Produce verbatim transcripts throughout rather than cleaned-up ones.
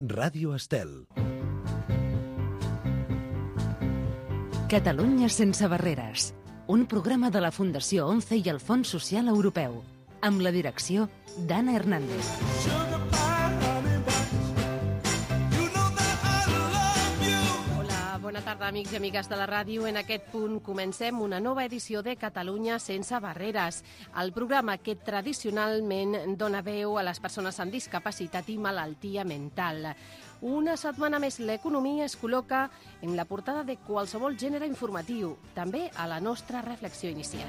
Ràdio Estel. Catalunya sense barreres. Un programa de la Fundació ONCE i el Fons Social Europeu. Amb la direcció d'Anna Hernández. Bona tarda, amics i amigues de la ràdio. En aquest punt comencem una nova edició de Catalunya sense barreres, el programa que tradicionalment dona veu a les persones amb discapacitat i malaltia mental. Una setmana més l'economia es col·loca en la portada de qualsevol gènere informatiu, també a la nostra reflexió inicial.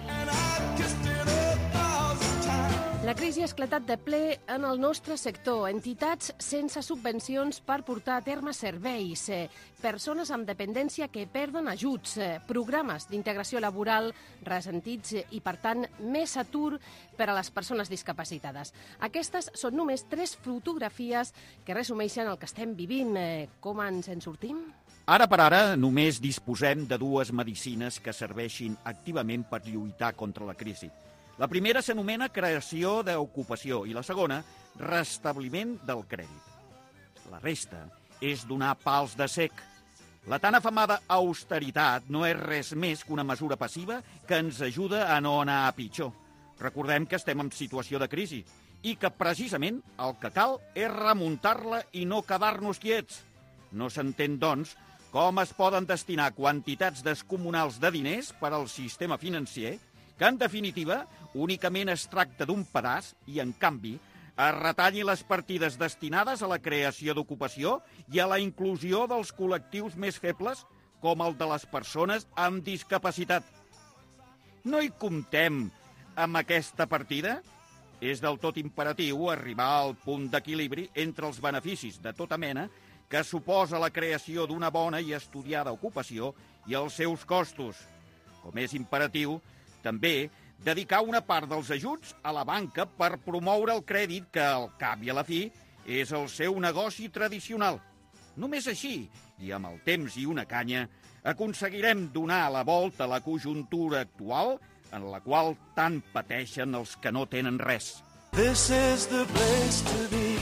La crisi ha esclatat de ple en el nostre sector. Entitats sense subvencions per portar a terme serveis, persones amb dependència que perden ajuts, programes d'integració laboral ressentits i, per tant, més atur per a les persones discapacitades. Aquestes són només tres fotografies que resumeixen el que estem vivint. Com ens en sortim? Ara per ara només disposem de dues medicines que serveixin activament per lluitar contra la crisi. La primera s'anomena creació d'ocupació i la segona, restabliment del crèdit. La resta és donar pals de cec. La tan afamada austeritat no és res més que una mesura passiva que ens ajuda a no anar a pitjor. Recordem que estem en situació de crisi i que precisament el que cal és remuntar-la i no quedar-nos quiets. No s'entén, doncs, com es poden destinar quantitats descomunals de diners per al sistema financer que, en definitiva, únicament es tracta d'un pedaç i, en canvi, es retalli les partides destinades a la creació d'ocupació i a la inclusió dels col·lectius més febles, com el de les persones amb discapacitat. No hi comptem amb aquesta partida? És del tot imperatiu arribar al punt d'equilibri entre els beneficis de tota mena que suposa la creació d'una bona i estudiada ocupació i els seus costos. Com és imperatiu, també, dedicar una part dels ajuts a la banca per promoure el crèdit que, al cap i a la fi, és el seu negoci tradicional. Només així, i amb el temps i una canya, aconseguirem donar la volta a la conjuntura actual en la qual tant pateixen els que no tenen res. This is the place to be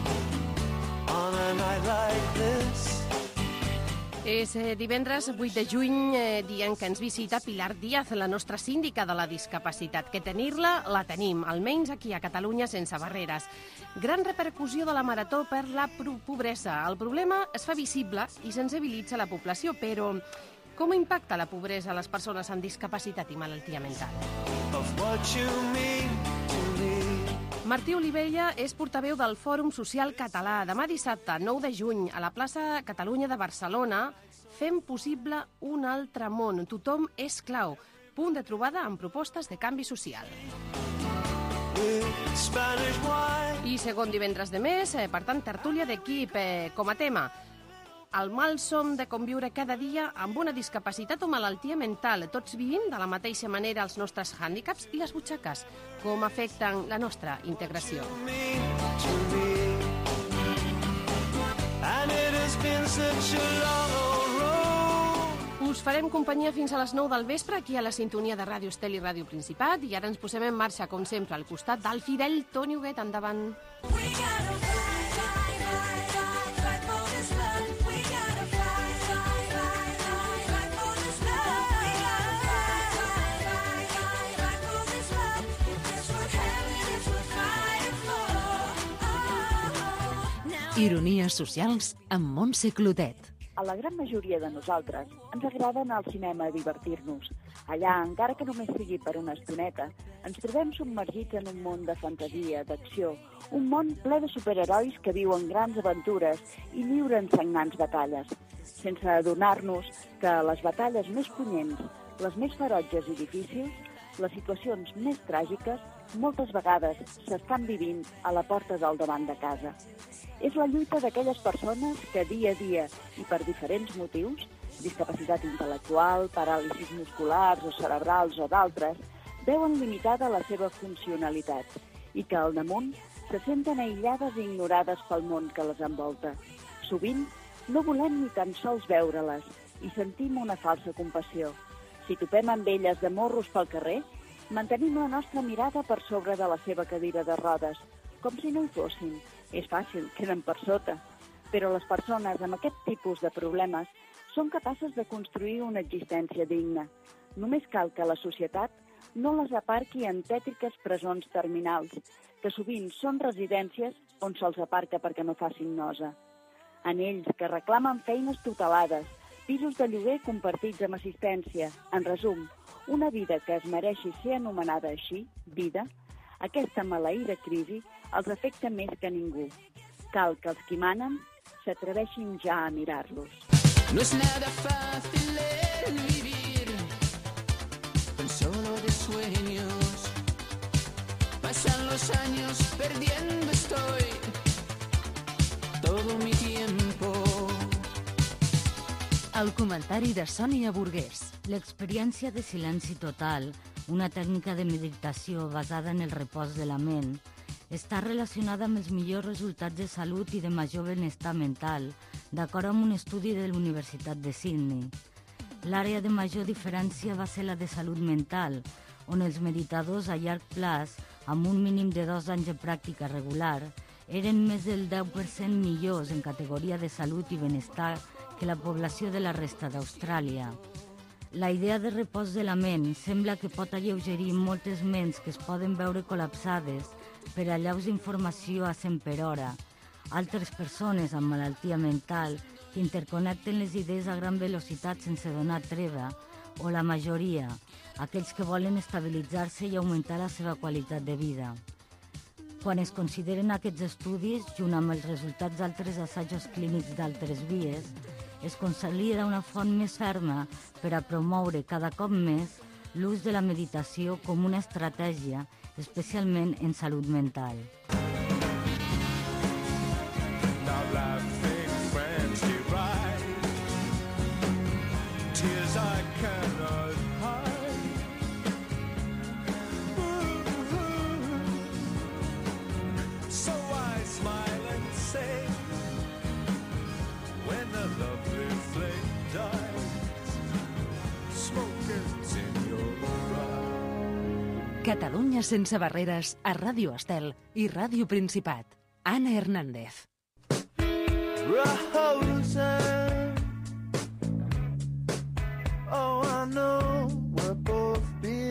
on a night like this. És divendres vuit de juny, eh, dia en què ens visita Pilar Díaz, la nostra síndica de la discapacitat. Que tenir-la, la tenim, almenys aquí a Catalunya sense barreres. Gran repercussió de la marató per la pobresa. El problema es fa visible i sensibilitza la població, però com impacta la pobresa a les persones amb discapacitat i malaltia mental? Martí Olivella és portaveu del Fòrum Social Català. Demà dissabte, nou de juny, a la plaça Catalunya de Barcelona, fem possible un altre món. Tothom és clau. Punt de trobada amb propostes de canvi social. I segon divendres de mes, per tant, tertúlia d'equip com a tema. El malson de conviure cada dia amb una discapacitat o malaltia mental, tots vivint de la mateixa manera els nostres hàndicaps i les butxaques, com afecten la nostra integració. Us farem companyia fins a les nou del vespre aquí a la sintonia de Ràdio Estel i Ràdio Principat, i ara ens posem en marxa, com sempre, al costat del Fidel Toni Huguet. Endavant. Ironies socials amb Montse Clotet. A la gran majoria de nosaltres ens agrada anar al cinema a divertir-nos. Allà, encara que només sigui per una estoneta, ens trobem submergits en un món de fantasia, d'acció, un món ple de superherois que viuen grans aventures i lliuren sagnants batalles, sense adonar-nos que les batalles més punyents, les més ferotges i difícils, les situacions més tràgiques, moltes vegades s'estan vivint a la porta del davant de casa. És la lluita d'aquelles persones que dia a dia i per diferents motius, discapacitat intel·lectual, paràlisis musculars o cerebrals o d'altres, veuen limitada la seva funcionalitat i que al damunt se senten aïllades i ignorades pel món que les envolta. Sovint no volem ni tan sols veure-les i sentim una falsa compassió. Si topem amb elles de morros pel carrer, mantenim la nostra mirada per sobre de la seva cadira de rodes, com si no hi fossin. És fàcil, queden per sota. Però les persones amb aquest tipus de problemes són capaces de construir una existència digna. Només cal que la societat no les aparqui en tètriques presons terminals, que sovint són residències on se'ls aparca perquè no facin nosa. En ells que reclamen feines tutelades, pisos de lloguer compartits amb assistència. En resum, una vida que es mereixi ser anomenada així, vida, aquesta maleïda crisi els afecta més que ningú. Cal que els qui manen s'atreveixin ja a mirar-los. No es nada fácil el vivir, tan solo de sueños. Pasan los años, perdiendo estoy todo mi tiempo. El comentari de Sònia Burgués. L'experiència de silenci total, una tècnica de meditació basada en el repòs de la ment, està relacionada amb els millors resultats de salut i de major benestar mental, d'acord amb un estudi de la Universitat de Sydney. L'àrea de major diferència va ser la de salut mental, on els meditadors a llarg plaç, amb un mínim de dos anys de pràctica regular, eren més del deu per cent millors en categoria de salut i benestar que la població de la resta d'Austràlia. La idea de repòs de la ment sembla que pot alleugerir moltes ments que es poden veure col·lapsades per allaus d'informació a cent per hora. Altres persones amb malaltia mental que interconnecten les idees a gran velocitat sense donar treva, o la majoria, aquells que volen estabilitzar-se i augmentar la seva qualitat de vida. Quan es consideren aquests estudis, junt amb els resultats d'altres assajos clínics d'altres vies, es consolida una font més ferma per a promoure cada cop més l'ús de la meditació com una estratègia, especialment en salut mental. Catalunya sense barreres a Ràdio Estel i Ràdio Principat. Anna Hernández. Rosa, oh, I know we're both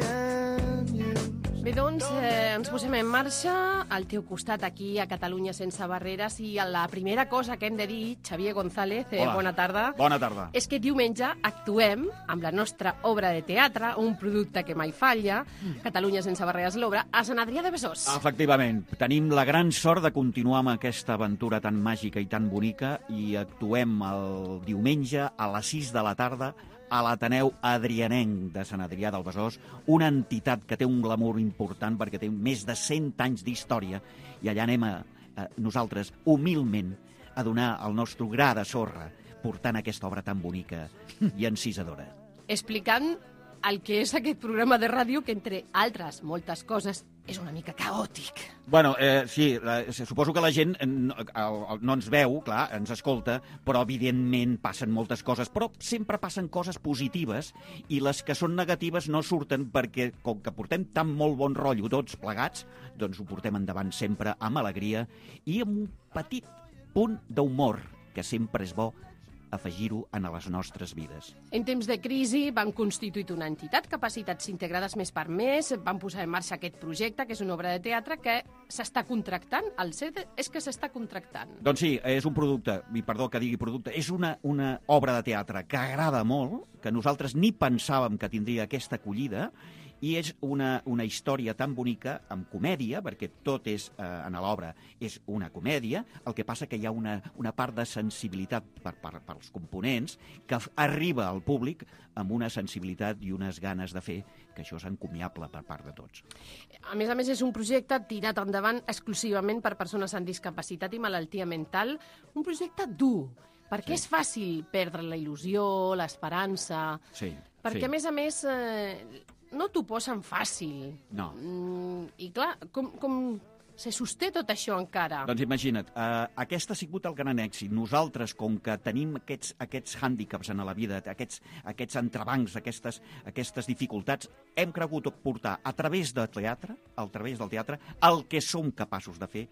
being used. Bé, doncs, eh, ens posem en marxa al teu costat aquí a Catalunya sense barreres i la primera cosa que hem de dir, Xavier González, eh, Hola. bona tarda, Bona tarda. és que diumenge actuem amb la nostra obra de teatre, un producte que mai falla, Catalunya sense barreres l'obra, a Sant Adrià de Besòs. Efectivament, tenim la gran sort de continuar amb aquesta aventura tan màgica i tan bonica i actuem el diumenge a les sis de la tarda a l'Ateneu Adrianenc de Sant Adrià del Besòs, una entitat que té un glamour important perquè té més de cent anys d'història i allà anem a, a nosaltres, humilment, a donar el nostre gra de sorra portant aquesta obra tan bonica i encisadora. Explicant el que és aquest programa de ràdio que, entre altres moltes coses, és una mica caòtic. Bueno, eh, sí, la, suposo que la gent no, el, no ens veu, clar, ens escolta, però evidentment passen moltes coses, però sempre passen coses positives i les que són negatives no surten perquè, com que portem tan molt bon rotllo tots plegats, doncs ho portem endavant sempre amb alegria i amb un petit punt d'humor, que sempre és bo afegir-ho en les nostres vides. En temps de crisi van constituir una entitat, Capacitats Integrades Més per Més, van posar en marxa aquest projecte, que és una obra de teatre que s'està contractant. El cert és que s'està contractant. Doncs sí, és un producte, i perdó que digui producte, és una, una obra de teatre que agrada molt, que nosaltres ni pensàvem que tindria aquesta acollida, i és una, una història tan bonica amb comèdia, perquè tot és, eh, en l'obra és una comèdia, el que passa que hi ha una, una part de sensibilitat per, per, pels components que arriba al públic amb una sensibilitat i unes ganes de fer, que això és encomiable per part de tots. A més a més, és un projecte tirat endavant exclusivament per persones amb discapacitat i malaltia mental, un projecte dur, perquè Sí. és fàcil perdre la il·lusió, l'esperança, Sí, perquè sí. a més a més eh, no t'ho posen fàcil. No. Mm, I clar, com, com se sosté tot això encara? Doncs imagina't, eh, aquest ha sigut el gran èxit. Nosaltres, com que tenim aquests, aquests hàndicaps en la vida, aquests, aquests entrebancs, aquestes, aquestes dificultats, hem cregut portar a través del teatre, a través del teatre, el que som capaços de fer,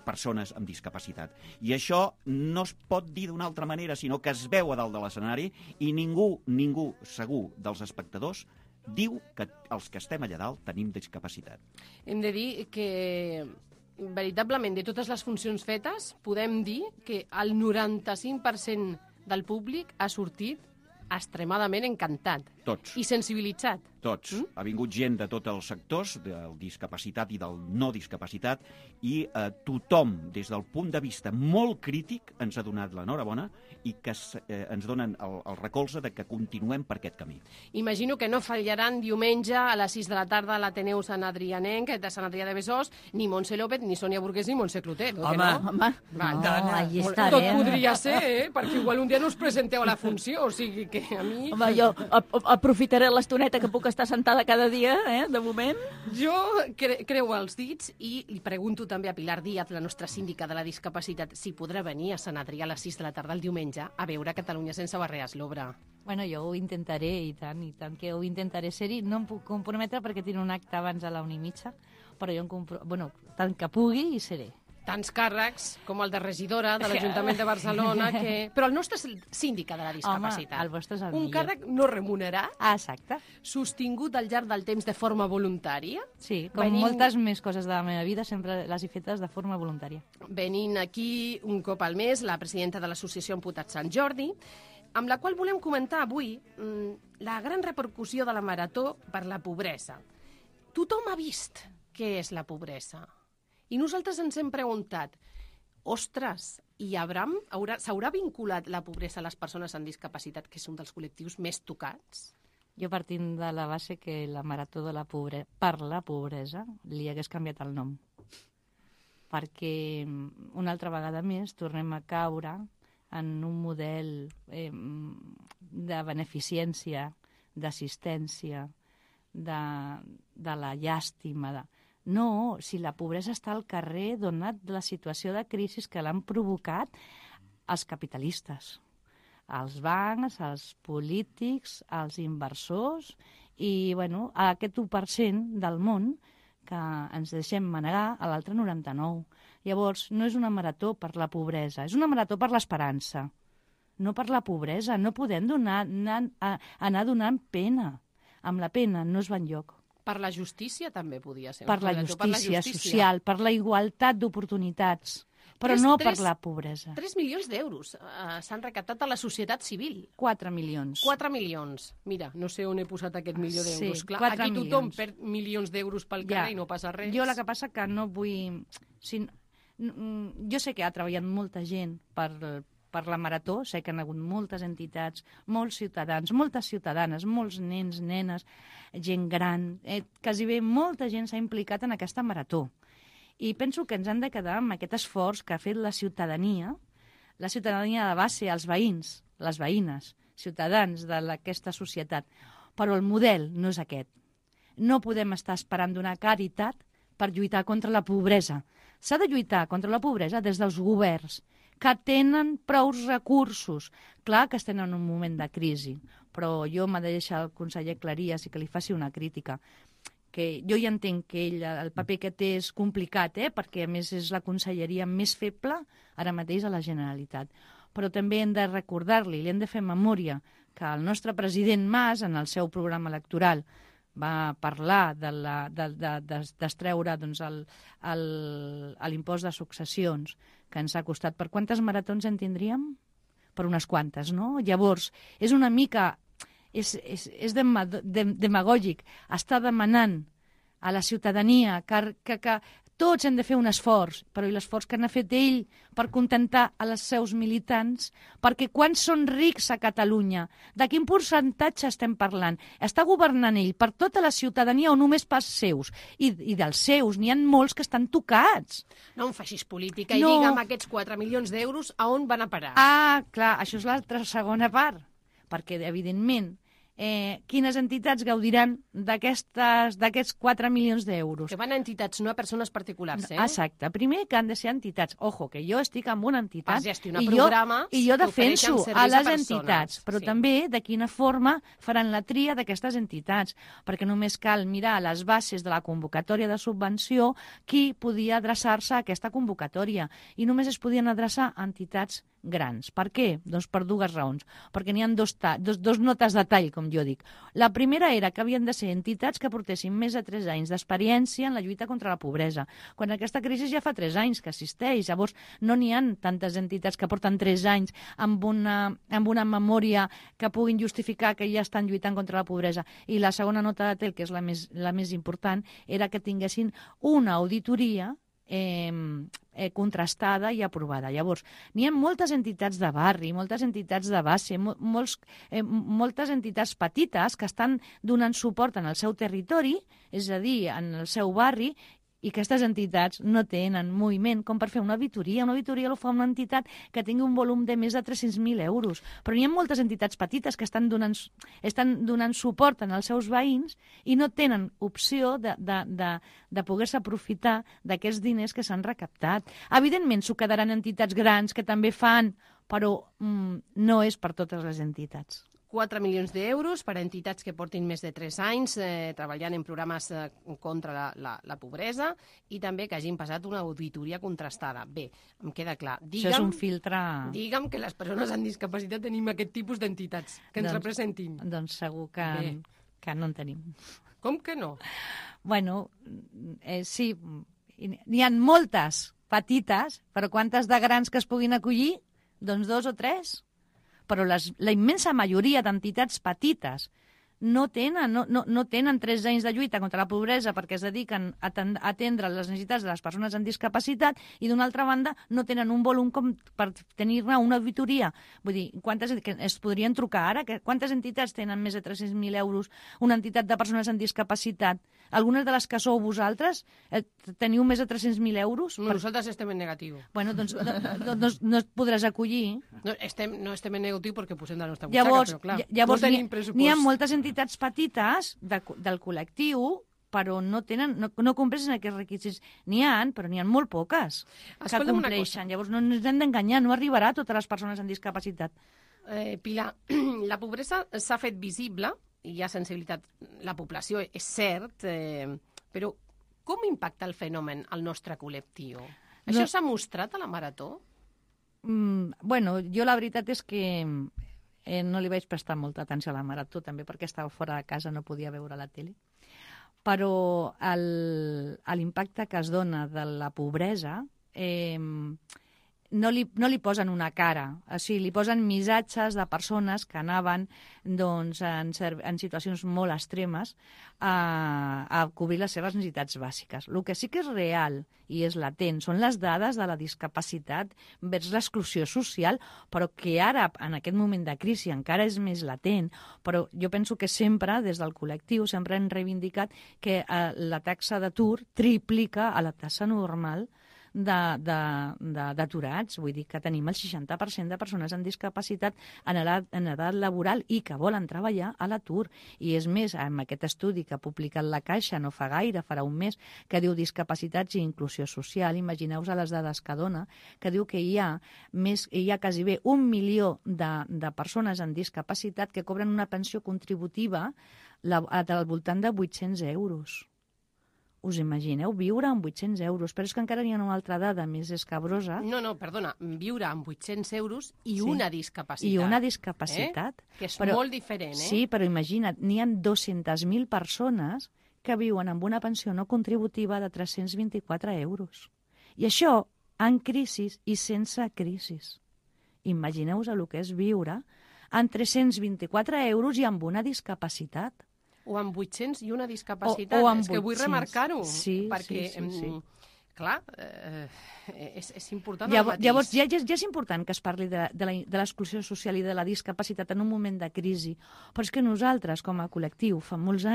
persones amb discapacitat. I això no es pot dir d'una altra manera, sinó que es veu a dalt de l'escenari i ningú, ningú segur dels espectadors diu que els que estem allà dalt tenim discapacitat. Hem de dir que, veritablement, de totes les funcions fetes, podem dir que el noranta-cinc per cent del públic ha sortit extremadament encantat. Tots. I sensibilitzat. Tots. Mm? Ha vingut gent de tots els sectors, del discapacitat i del no discapacitat, i eh, tothom, des del punt de vista molt crític, ens ha donat l'enhorabona i que eh, ens donen el, el recolze de que continuem per aquest camí. Imagino que no fallaran diumenge a les sis de la tarda a l'Ateneu Sant Adrianenc de Sant Adrià de Besòs, ni Montse López, ni Sònia Burgués, ni Montse Clotet. Home, no? home. Va, No, dona. allí Tot estarem. podria ser, eh? Perquè igual un dia no us presenteu a la funció, o sigui que a mi... Home, jo ap- aprofitaré l'estoneta que puc estar sentada cada dia, eh, de moment. Jo cre creu els dits i li pregunto també a Pilar Díaz, la nostra síndica de la discapacitat, si podrà venir a Sant Adrià a les sis de la tarda el diumenge a veure Catalunya sense barreres l'obra. Bueno, jo ho intentaré, i tant, i tant que ho intentaré ser-hi. No em puc comprometre perquè tinc un acte abans a la una i mitja, però jo em compro... bueno, tant que pugui hi seré. Tants càrrecs com el de regidora de l'Ajuntament de Barcelona, que... però el nostre és el síndica de la discapacitat. Home, el vostre és el Un millor. càrrec no remunerat, Ah, exacte. sostingut al llarg del temps de forma voluntària, Sí, com Venint- moltes més coses de la meva vida, sempre les he fetes de forma voluntària. venint aquí un cop al mes la presidenta de l'Associació Amputats Sant Jordi, amb la qual volem comentar avui mm, la gran repercussió de la marató per la pobresa. Tothom ha vist què és la pobresa. I nosaltres ens hem preguntat, ostres, i Abraham s'haurà vinculat la pobresa a les persones amb discapacitat, que és un dels col·lectius més tocats? Jo partint de la base que la marató de la pobre... per la pobresa li hagués canviat el nom. Perquè mm, una altra vegada més tornem a caure en un model eh, de beneficència, d'assistència, de, de la llàstima. De... No, si la pobresa està al carrer, donat la situació de crisi que l'han provocat els capitalistes, els bancs, els polítics, els inversors i, bueno, a aquest u per cent del món que ens deixem manegar a l'altre noranta-nou. Llavors, no és una marató per la pobresa, és una marató per l'esperança, no per la pobresa. No podem donar, anar, anar donant pena. Amb la pena no es va enlloc. Per la justícia també podia ser. Per la justícia social, per la igualtat d'oportunitats, però Tres- no tres- per la pobresa. tres milions d'euros uh, s'han recaptat a la societat civil. quatre milions. quatre milions. Mira, no sé on he posat aquest milió Sí, d'euros. Clar, quatre aquí tothom milions. perd milions d'euros pel carrer i no passa res. Jo la que passa que no vull... Si, mm, jo sé que ha treballat molta gent per, per la marató, sé que han hagut moltes entitats, molts ciutadans, moltes ciutadanes, molts nens, nenes, gent gran, eh, quasi bé molta gent s'ha implicat en aquesta marató. I penso que ens han de quedar amb aquest esforç que ha fet la ciutadania, la ciutadania de base, els veïns, les veïnes, ciutadans d'aquesta societat. Però el model no és aquest. No podem estar esperant donar caritat per lluitar contra la pobresa. S'ha de lluitar contra la pobresa des dels governs, que tenen prous recursos. Clar que estem en un moment de crisi, però jo m'ha de deixar el conseller Cleries i que li faci una crítica, que jo ja entenc que ell, el paper que té és complicat, eh? Perquè a més és la conselleria més feble ara mateix a la Generalitat. Però també hem de recordar-li, li hem de fer memòria, que el nostre president Mas, en el seu programa electoral, va parlar de la, de, de, de, d'estreure doncs, el, el, l'impost de successions, que ens ha costat. Per quantes maratons en tindríem? Per unes quantes, no? Llavors, és una mica... és, és, és dema, dem, demagògic estar demanant a la ciutadania que, que, que tots hem de fer un esforç, però i l'esforç que n'ha fet ell per contentar a les seus militants, perquè quants són rics a Catalunya? De quin percentatge estem parlant? Està governant ell per tota la ciutadania o només pels seus? I, i dels seus n'hi ha molts que estan tocats. No em facis política i No. digue'm aquests quatre milions d'euros a on van a parar. Ah, clar, això és l'altra segona part, perquè, evidentment, eh, quines entitats gaudiran d'aquestes- d'aquests quatre milions d'euros. Que van a entitats, no a persones particulars, eh? Exacte. Primer que han de ser entitats. Ojo, que jo estic en una entitat Per gestionar i jo, programes i jo que ofereixen defenso serveis a a les persones. entitats, però Sí. també de quina forma faran la tria d'aquestes entitats, perquè només cal mirar les bases de la convocatòria de subvenció qui podia adreçar-se a aquesta convocatòria, i només es podien adreçar a entitats grans. Per què? Doncs per dues raons. Perquè n'hi ha dos, ta dos, dos notes de tall, com jo dic. La primera era que havien de ser entitats que portessin més de tres anys d'experiència en la lluita contra la pobresa. Quan aquesta crisi ja fa tres anys que existeix, llavors no n'hi ha tantes entitats que porten tres anys amb una, amb una memòria que puguin justificar que ja estan lluitant contra la pobresa. I la segona nota de tall, que és la més, la més important, era que tinguessin una auditoria Eh, eh, contrastada i aprovada. Llavors, n'hi ha moltes entitats de barri, moltes entitats de base, mo molts, eh, moltes entitats petites que estan donant suport en el seu territori, és a dir, en el seu barri, i aquestes entitats no tenen moviment com per fer una auditoria. Una auditoria la fa una entitat que tingui un volum de més de tres-cents mil euros. Però hi ha moltes entitats petites que estan donant, estan donant suport als seus veïns i no tenen opció de, de, de, de poder-se aprofitar d'aquests diners que s'han recaptat. Evidentment, s'ho quedaran entitats grans que també fan, però mm, no és per totes les entitats. quatre milions d'euros per a entitats que portin més de tres anys eh, treballant en programes eh, contra la, la, la pobresa i també que hagin passat una auditoria contrastada. Bé, em queda clar. Digue'm, Això és un filtre... Digue'm que les persones amb discapacitat tenim aquest tipus d'entitats que ens doncs, representin. Doncs segur que, que no en tenim. Com que no? Bueno, eh, sí, n'hi ha moltes petites, però quantes de grans que es puguin acollir? Doncs dos o tres. Però les, la immensa majoria d'entitats petites no tenen, no, no, no tenen tres anys de lluita contra la pobresa perquè es dediquen a atendre les necessitats de les persones amb discapacitat i, d'una altra banda, no tenen un volum com per tenir-ne una auditoria. Vull dir, quantes que es podrien trucar ara? Que, quantes entitats tenen més de tres-cents mil euros? Una entitat de persones amb discapacitat? Algunes de les que sou vosaltres eh, teniu més de tres-cents mil euros? No, per... Nosaltres estem en negatiu. Bueno, doncs no, no, no, no et podràs acollir. No estem, no estem en negatiu perquè posem de la nostra butxaca, llavors, però clar, llavors, no tenim pressupost. N'hi ha moltes entitats petites de, del col·lectiu, però no, tenen, no, no compleixen aquests requisits. N'hi ha, però n'hi ha molt poques que compleixen. Llavors no ens hem d'enganyar, no arribarà a totes les persones amb discapacitat. Eh, Pilar, la pobresa s'ha fet visible, i hi ha sensibilitat, la població, és cert, eh, però com impacta el fenomen al nostre col·lectiu? Això no... s'ha mostrat a la Marató? Mm, bueno, jo la veritat és que eh, no li vaig prestar molta atenció a la Marató, també perquè estava fora de casa, no podia veure la tele. Però l'impacte que es dona de la pobresa eh, no li, no li posen una cara, o sigui, li posen missatges de persones que anaven doncs, en, en situacions molt extremes a, a cobrir les seves necessitats bàsiques. El que sí que és real i és latent són les dades de la discapacitat vers l'exclusió social, però que ara, en aquest moment de crisi, encara és més latent. Però jo penso que sempre, des del col·lectiu, sempre hem reivindicat que eh, la taxa d'atur triplica a la taxa normal d'aturats. Vull dir que tenim el seixanta per cent de persones amb discapacitat en edat, en edat laboral i que volen treballar a l'atur. I és més, amb aquest estudi que ha publicat la Caixa no fa gaire, farà un mes, que diu discapacitats i inclusió social, imagineu-vos les dades que dona, que diu que hi ha, més, hi ha quasi bé un milió de, de persones amb discapacitat que cobren una pensió contributiva la, al voltant de vuit-cents euros. Us imagineu viure amb vuit-cents euros? Però és que encara hi ha una altra dada més escabrosa. No, no, perdona, viure amb vuit-cents euros i sí. una discapacitat. I una discapacitat. Eh? Que és però, molt diferent, eh? Sí, però imagina't, n'hi ha dues-centes mil persones que viuen amb una pensió no contributiva de tres-cents vint-i-quatre euros. I això en crisi i sense crisi. Imagineu-vos el que és viure amb tres-cents vint-i-quatre euros i amb una discapacitat. O amb vuit-cents i una discapacitat. O, o amb és que vull remarcar-ho. Sí, perquè, sí, sí, sí. Clar, eh, és, és important llavors, el matís. Llavors, ja, ja, ja és important que es parli de, de l'exclusió social i de la discapacitat en un moment de crisi, però és que nosaltres, com a col·lectiu, fa molts anys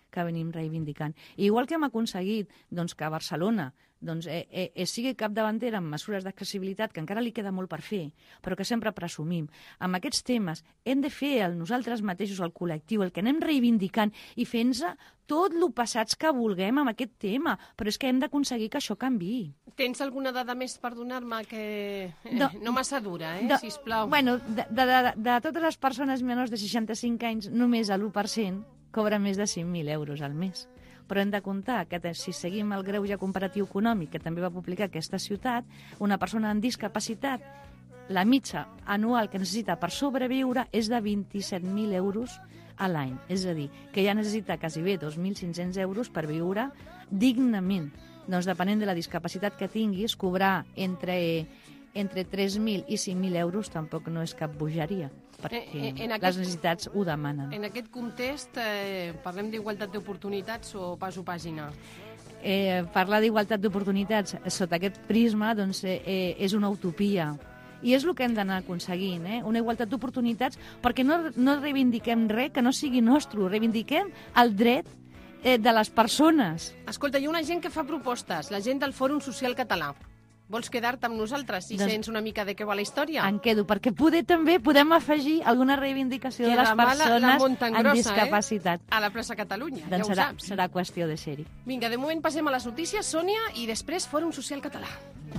que venim reivindicant. I igual que hem aconseguit doncs, que Barcelona doncs, eh, eh, sigui capdavantera amb mesures d'accessibilitat, que encara li queda molt per fer, però que sempre presumim. Amb aquests temes hem de fer el nosaltres mateixos, el col·lectiu, el que anem reivindicant i fent-nos tot el passats que vulguem amb aquest tema, però és que hem d'aconseguir que això canviï. Tens alguna dada més per donar-me que... Eh, No. no massa dura, eh, De- sisplau. Bueno, de, de, de, de totes les persones menors de seixanta-cinc anys, només l'u per cent cobra més de cinc mil euros al mes. Però hem de comptar que te- si seguim el greuge comparatiu econòmic que també va publicar aquesta ciutat, una persona amb discapacitat, la mitja anual que necessita per sobreviure és de vint-i-set mil euros a l'any. És a dir, que ja necessita quasi bé dos mil cinc-cents euros per viure dignament. Doncs depenent de la discapacitat que tinguis, cobrar entre, entre tres mil i cinc mil euros tampoc no és cap bogeria, perquè Eh, eh, en les aquest- necessitats ho demanen. En aquest context, eh, parlem d'igualtat d'oportunitats o pas o pàgina? Eh, parlar d'igualtat d'oportunitats sota aquest prisma doncs, eh, eh, és una utopia. I és el que hem d'anar aconseguint, eh? Una igualtat d'oportunitats, perquè no, no reivindiquem res que no sigui nostre, reivindiquem el dret eh, de les persones. Escolta, hi ha una gent que fa propostes, la gent del Fòrum Social Català. Vols quedar-te amb nosaltres si Doncs- sents una mica de què va la història? En quedo, perquè poder també podem afegir alguna reivindicació de Que les demà la- la persones munten amb grossa, discapacitat. A la plaça Catalunya, ja Doncs ho serà, saps. serà qüestió de ser-hi. Vinga, de moment passem a les notícies, Sònia, i després Fòrum Social Català.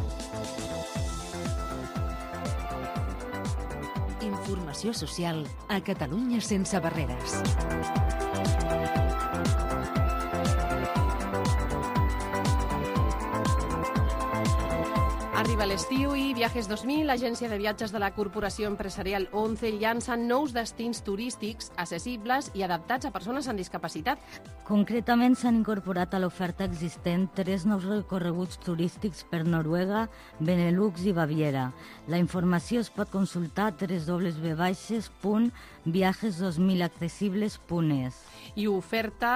Informació social a Catalunya sense barreres. Arriba l'estiu i Viajes dos mil, l'agència de viatges de la corporació empresarial ONCE, llança nous destins turístics accessibles i adaptats a persones amb discapacitat. Concretament s'han incorporat a l'oferta existent tres nous recorreguts turístics per Noruega, Benelux i Baviera. La informació es pot consultar a w w w punt viajes dos mil accessibles punt es. I oferta...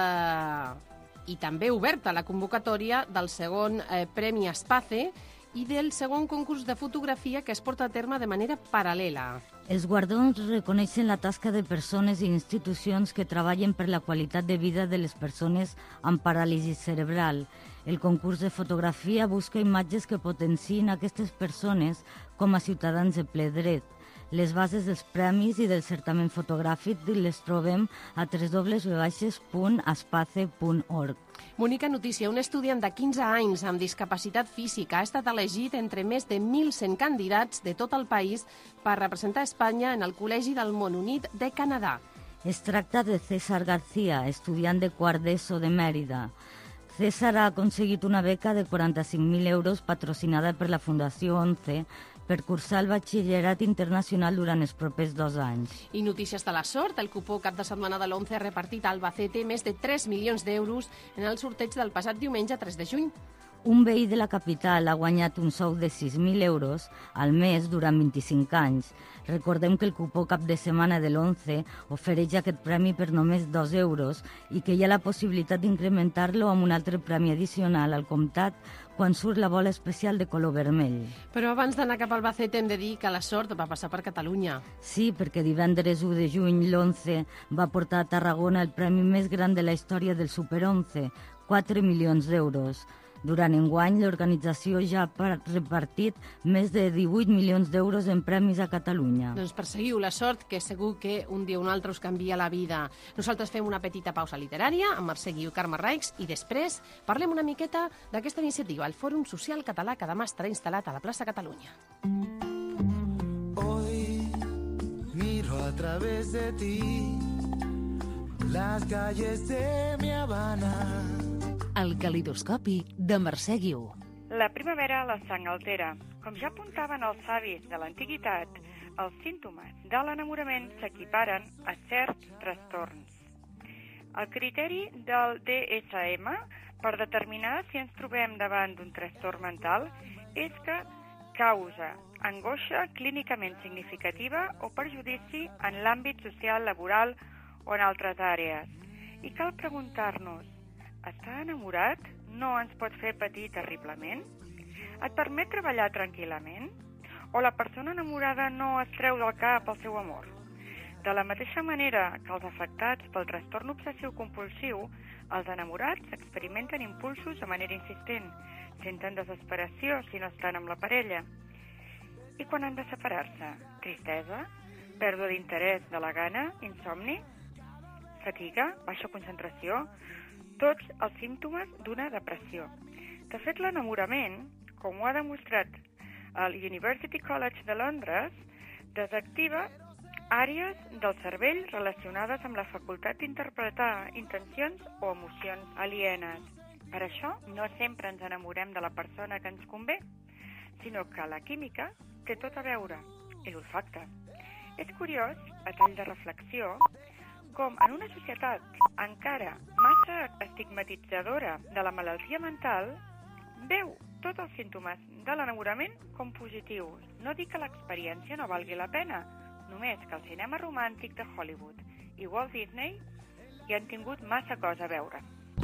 Eh, i també oberta la convocatòria del segon eh, Premi Espace i del segon concurs de fotografia que es porta a terme de manera paral·lela. Els guardons reconeixen la tasca de persones i institucions que treballen per la qualitat de vida de les persones amb paràlisi cerebral. El concurs de fotografia busca imatges que potenciïn aquestes persones com a ciutadans de ple dret. Les bases dels premis i del certamen fotogràfic les trobem a w w w punt espace punt org. Bonica notícia, un estudiant de quinze anys amb discapacitat física ha estat elegit entre més de mil cent candidats de tot el país per representar Espanya en el Col·legi del Món Unit de Canadà. Es tracta de César García, estudiant de quart d'ESO de Mèrida. César ha aconseguit una beca de quaranta-cinc mil euros patrocinada per la Fundació ONCE per cursar el batxillerat internacional durant els propers dos anys. I notícies de la sort, el cupó cap de setmana de l'ONCE ha repartit a Albacete més de tres milions d'euros en el sorteig del passat diumenge tres de juny. Un veí de la capital ha guanyat un sou de sis mil euros al mes durant vint-i-cinc anys. Recordem que el cupó cap de setmana de l'ONCE ofereix aquest premi per només dos euros i que hi ha la possibilitat d'incrementar-lo amb un altre premi addicional al comptat quan surt la bola especial de color vermell. Però abans d'anar cap a Albacete hem de dir que la sort va passar per Catalunya. Sí, perquè divendres u de juny l'ONCE va portar a Tarragona el premi més gran de la història del Super ONCE, quatre milions d'euros. Durant enguany, l'organització ja ha repartit més de divuit milions d'euros en premis a Catalunya. Doncs perseguiu la sort, que segur que un dia o un altre us canvia la vida. Nosaltres fem una petita pausa literària amb Mercè Guiu i Carme Raix i després parlem una miqueta d'aquesta iniciativa, el Fòrum Social Català, que demà estarà instal·lat a la plaça Catalunya. Hoy miro a través de ti las calles de mi Habana. El calidoscopi de Mercè Guiu. La primavera la sang altera. Com ja apuntaven els savis de l'antiguitat, els símptomes de l'enamorament s'equiparen a certs trastorns. El criteri del D S M per determinar si ens trobem davant d'un trastorn mental és que causa angoixa clínicament significativa o perjudici en l'àmbit social, laboral o en altres àrees. I cal preguntar-nos, estar enamorat no ens pot fer patir terriblement? Et permet treballar tranquil·lament? O la persona enamorada no es treu del cap el seu amor? De la mateixa manera que els afectats pel trastorn obsessiu-compulsiu, els enamorats experimenten impulsos de manera insistent, senten desesperació si no estan amb la parella. I quan han de separar-se? Tristesa? Pèrdua d'interès de la gana? Insomni? Fatiga? Baixa concentració? Tots els símptomes d'una depressió. De fet, l'enamorament, com ho ha demostrat el University College de Londres, desactiva àrees del cervell relacionades amb la facultat d'interpretar intencions o emocions alienes. Per això, no sempre ens enamorem de la persona que ens convé, sinó que la química té tot a veure, i l'olfacte. És curiós, a tall de reflexió, com en una societat encara massa estigmatitzadora de la malaltia mental, veu tots els símptomes de l'enamorament com positius. No dic que l'experiència no valgui la pena, només que el cinema romàntic de Hollywood i Walt Disney hi han tingut massa cosa a veure.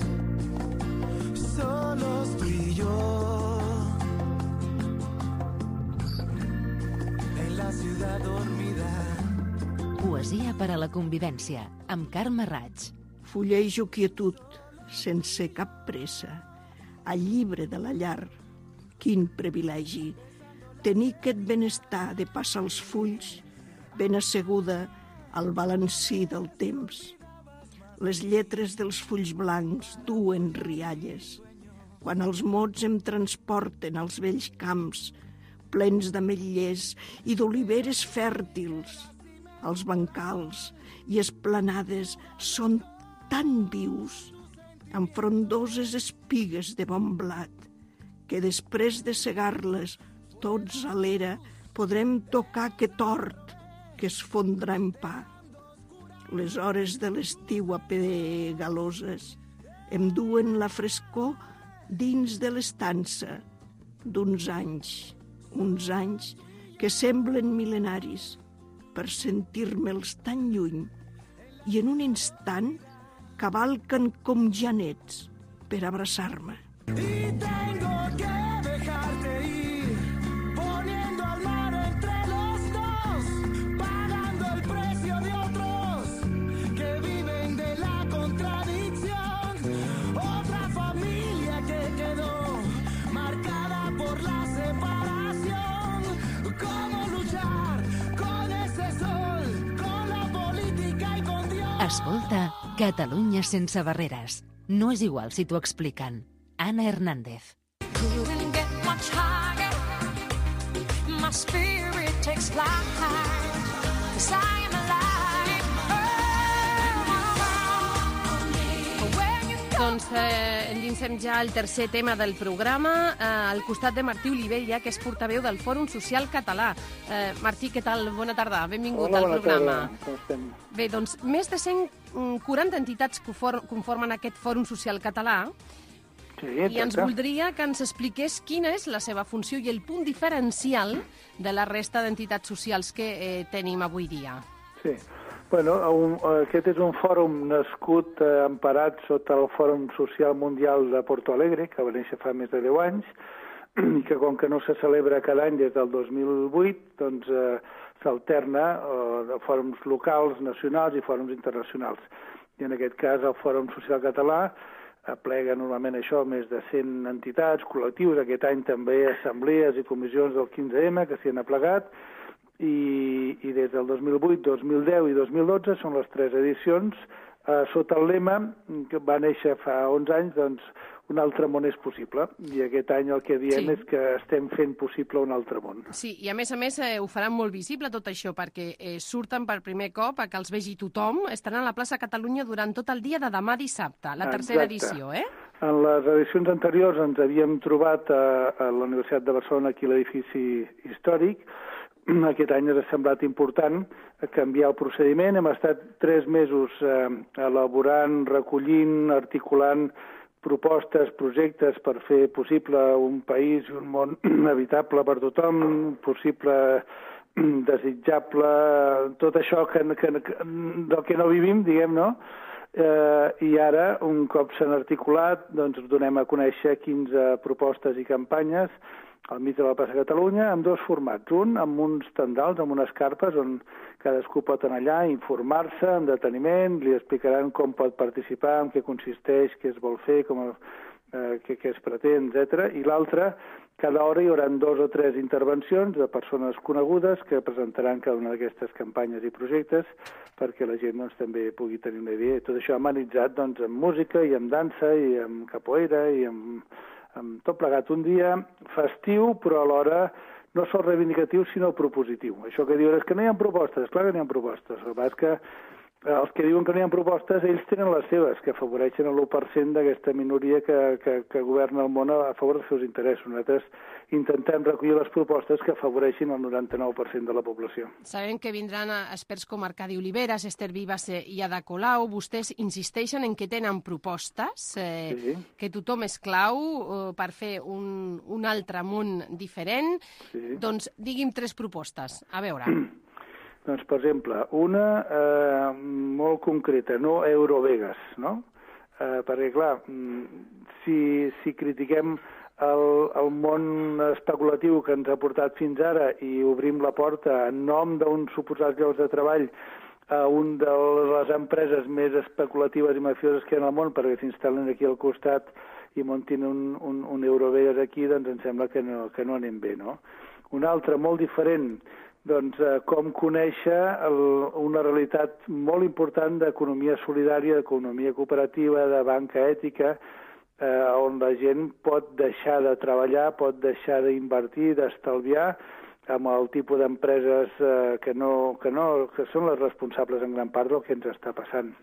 Solos tú y yo en la ciudad dormida. Poesia per a la convivència, amb Carme Raig. Fullejo quietud, sense cap pressa, al llibre de la llar. Quin privilegi, tenir aquest benestar de passar els fulls ben asseguda al balancí del temps. Les lletres dels fulls blancs duen rialles. Quan els mots em transporten als vells camps, plens d'ametllers i d'oliveres fèrtils, els bancals i esplanades són tan vius, amb frondoses espigues de bon blat, que després de segar-les tots a l'era podrem tocar aquest hort que es fondrà en pa. Les hores de l'estiu apegaloses em duen la frescor dins de l'estança d'uns anys, uns anys que semblen mil·lenaris, per sentir-me'ls tan lluny, i en un instant cavalquen com janets per abraçar-me. Y tengo que dejarte ir, poniendo al mar entre los dos, pagando el precio de otros que viven de la contradicción. Otra familia que quedó marcada por la separación. ¿Cómo luchar con ese sol, con la política y con Dios? Escolta Catalunya sense barreres. No és igual si t'ho expliquen. Ana Hernández. Doncs eh, endinsem ja el tercer tema del programa, eh, al costat de Martí Olivella, que és portaveu del Fòrum Social Català. Eh, Martí, què tal? Bona tarda, benvingut Hola, al programa. Tarda. Com estem? Bé, doncs, més de cent quaranta entitats conformen aquest Fòrum Social Català, sí, i ens voldria que ens expliqués quina és la seva funció i el punt diferencial de la resta d'entitats socials que eh, tenim avui dia. Sí. Bueno, un, aquest és un fòrum nascut, eh, emparat sota el Fòrum Social Mundial de Porto Alegre, que va néixer fa més de deu anys, i que com que no se celebra cada any des del dos mil vuit, doncs eh, s'alterna eh, de fòrums locals, nacionals i fòrums internacionals. I en aquest cas el Fòrum Social Català aplega normalment això més de cent entitats, col·lectius, aquest any també assemblees i comissions del quinze ema que s'hi han aplegat, i, i des del dos mil vuit, dos mil deu i dos mil dotze són les tres edicions, eh, sota el lema que va néixer fa onze anys, doncs, un altre món és possible. I aquest any el que diem sí. és que estem fent possible un altre món. Sí, i a més a més eh, ho faran molt visible tot això, perquè eh, surten per primer cop a que els vegi tothom, estaran a la plaça Catalunya durant tot el dia de demà dissabte, la tercera Exacte. edició, eh? En les edicions anteriors ens havíem trobat a, a la Universitat de Barcelona, aquí a l'edifici històric. Aquest any ens ha semblat important canviar el procediment. Hem estat tres mesos eh, elaborant, recollint, articulant propostes, projectes per fer possible un país i un món habitable per tothom, possible, desitjable, tot això que, que, del que no vivim, diguem, no? Eh, I ara, un cop s'han articulat, doncs donem a conèixer quinze propostes i campanyes al mig de la plaça de Catalunya, amb dos formats. Un, amb uns tendals, amb unes carpes, on cadascú pot anar allà, informar-se amb deteniment, li explicaran com pot participar, en què consisteix, què es vol fer, com, eh, què, què es pretén, etcètera. I l'altre, cada hora hi haurà dos o tres intervencions de persones conegudes que presentaran cada una d'aquestes campanyes i projectes perquè la gent doncs, també pugui tenir una idea. Tot això amenitzat doncs, amb música i amb dansa i amb capoeira i amb, amb tot plegat. Un dia festiu, però alhora no sol reivindicatiu, sinó propositiu. Això que diuen és que no hi ha propostes, clar que n'hi ha propostes. El que és que els que diuen que no hi ha propostes, ells tenen les seves, que afavoreixen l'u per cent d'aquesta minoria que, que, que governa el món a favor dels seus interessos. Nosaltres intentem recollir les propostes que afavoreixin el noranta-nou per cent de la població. Sabem que vindran experts com Arcadi Oliveras, Esther Vivas i Ada Colau. Vostès insisteixen en que tenen propostes, eh, sí. que tothom és clau eh, per fer un, un altre món diferent. Sí. Doncs digui'm tres propostes. A veure... Doncs, per exemple, una eh, molt concreta, no Eurovegas, no? Eh, perquè, clar, si, si critiquem el, el món especulatiu que ens ha portat fins ara i obrim la porta en nom d'uns suposats llocs de treball a un de les empreses més especulatives i mafioses que hi ha en el món perquè s'instal·len aquí al costat i muntin un, un, un Eurovegas aquí, doncs em sembla que no, que no anem bé, no? Una altra molt diferent, doncs, eh, com conèixer el, una realitat molt important d'economia solidària, d'economia cooperativa, de banca ètica, eh, on la gent pot deixar de treballar, pot deixar d'invertir, d'estalviar, amb el tipus d'empreses eh, que, no, que, no, que són les responsables en gran part del que ens està passant.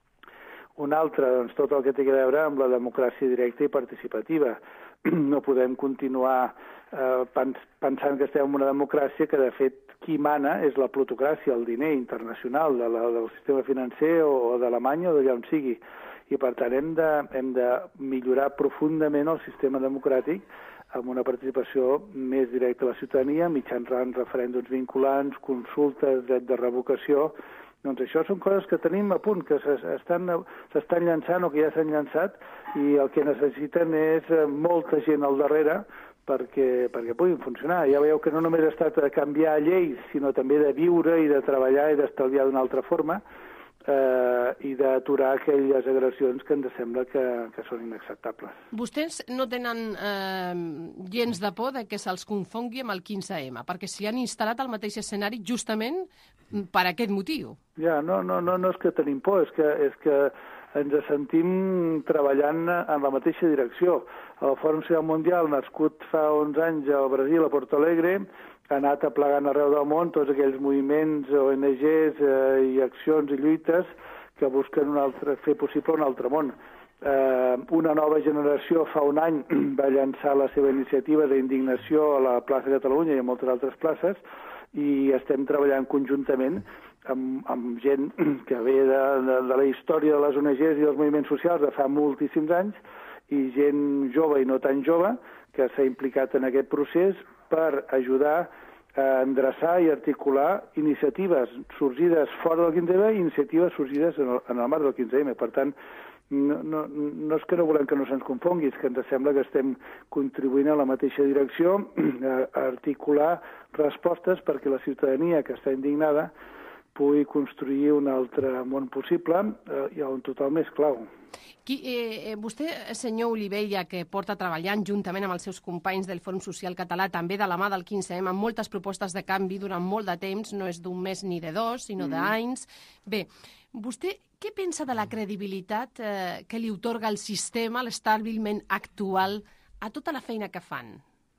Un altre, doncs, tot el que té a veure amb la democràcia directa i participativa. No podem continuar eh, pens pensant que estem en una democràcia que, de fet, qui mana és la plutocràcia, el diner internacional de la, del sistema financer o, o d'Alemanya o d'allà on sigui. I, per tant, hem de, hem de millorar profundament el sistema democràtic amb una participació més directa a la ciutadania, mitjançant referèndums vinculants, consultes, dret de revocació. Doncs això són coses que tenim a punt, que s'estan llançant o que ja s'han llançat, i el que necessiten és molta gent al darrere perquè, perquè puguin funcionar. Ja veieu que no només ha estat de canviar lleis, sinó també de viure i de treballar i d'estalviar d'una altra forma, eh, i d'aturar aquelles agressions que ens sembla que, que són inacceptables. Vostès no tenen eh, gens de por de que se'ls confongui amb el quinze ema, perquè s'hi han instal·lat al mateix escenari justament per aquest motiu. Ja, no, no, no, no és que tenim por, és que, és que ens sentim treballant en la mateixa direcció. El Fòrum Social Mundial, nascut fa onze anys al Brasil, a Porto Alegre, ha anat aplegant arreu del món tots aquells moviments, O N Ges eh, i accions i lluites que busquen un altre, fer possible un altre món. Eh, una nova generació fa un any va llançar la seva iniciativa d'indignació a la plaça de Catalunya i a moltes altres places, i estem treballant conjuntament amb, amb gent que ve de, de, de la història de les O N Ges i dels moviments socials de fa moltíssims anys, i gent jove i no tan jove que s'ha implicat en aquest procés per ajudar a endreçar i articular iniciatives sorgides fora del quinze ema i iniciatives sorgides en el, en el marc del quinze ema. Per tant, no, no, no és que no volem que no se'ns confongui, és que ens sembla que estem contribuint a la mateixa direcció, a, a articular respostes perquè la ciutadania que està indignada pugui construir un altre món possible eh, i on tothom és clau. Qui, eh, vostè, senyor Olivella, que porta treballant juntament amb els seus companys del Fòrum Social Català, també de la mà del quinze ema, amb moltes propostes de canvi durant molt de temps, no és d'un mes ni de dos, sinó mm. d'anys. Bé, vostè què pensa de la credibilitat eh, que li otorga el sistema, l'establiment actual, a tota la feina que fan?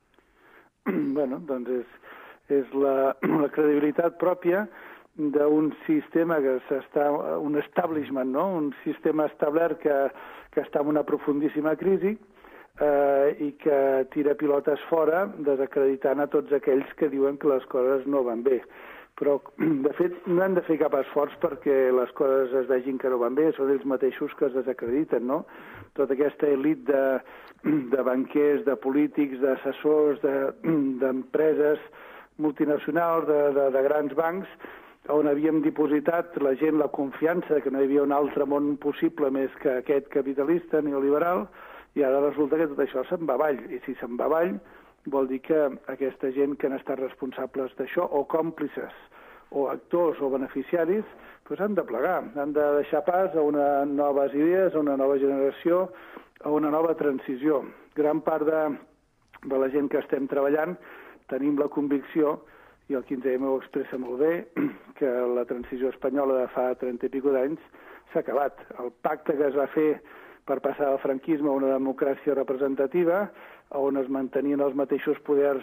Bueno, doncs és, és la, la credibilitat pròpia d'un sistema que s'està, un establishment, no? Un sistema establert que, que està en una profundíssima crisi eh, i que tira pilotes fora, desacreditant a tots aquells que diuen que les coses no van bé. Però, de fet, no hem de fer cap esforç perquè les coses es vegin que no van bé, són ells mateixos que es desacrediten, no? Tota aquesta elit de, de banquers, de polítics, d'assessors, d'empreses multinacionals, de, de, de grans bancs, on havíem dipositat la gent la confiança que no hi havia un altre món possible més que aquest capitalista neoliberal, i ara resulta que tot això se'n va avall. I si se'n va avall, vol dir que aquesta gent que han estat responsables d'això, o còmplices, o actors o beneficiaris, doncs han de plegar, han de deixar pas a unes noves idees, a una nova generació, a una nova transició. Gran part de, de la gent que estem treballant tenim la convicció, i el quinze eme ho expressa molt bé, que la transició espanyola de fa trenta i pico d'anys s'ha acabat. El pacte que es va fer per passar del franquisme a una democràcia representativa, on es mantenien els mateixos poders,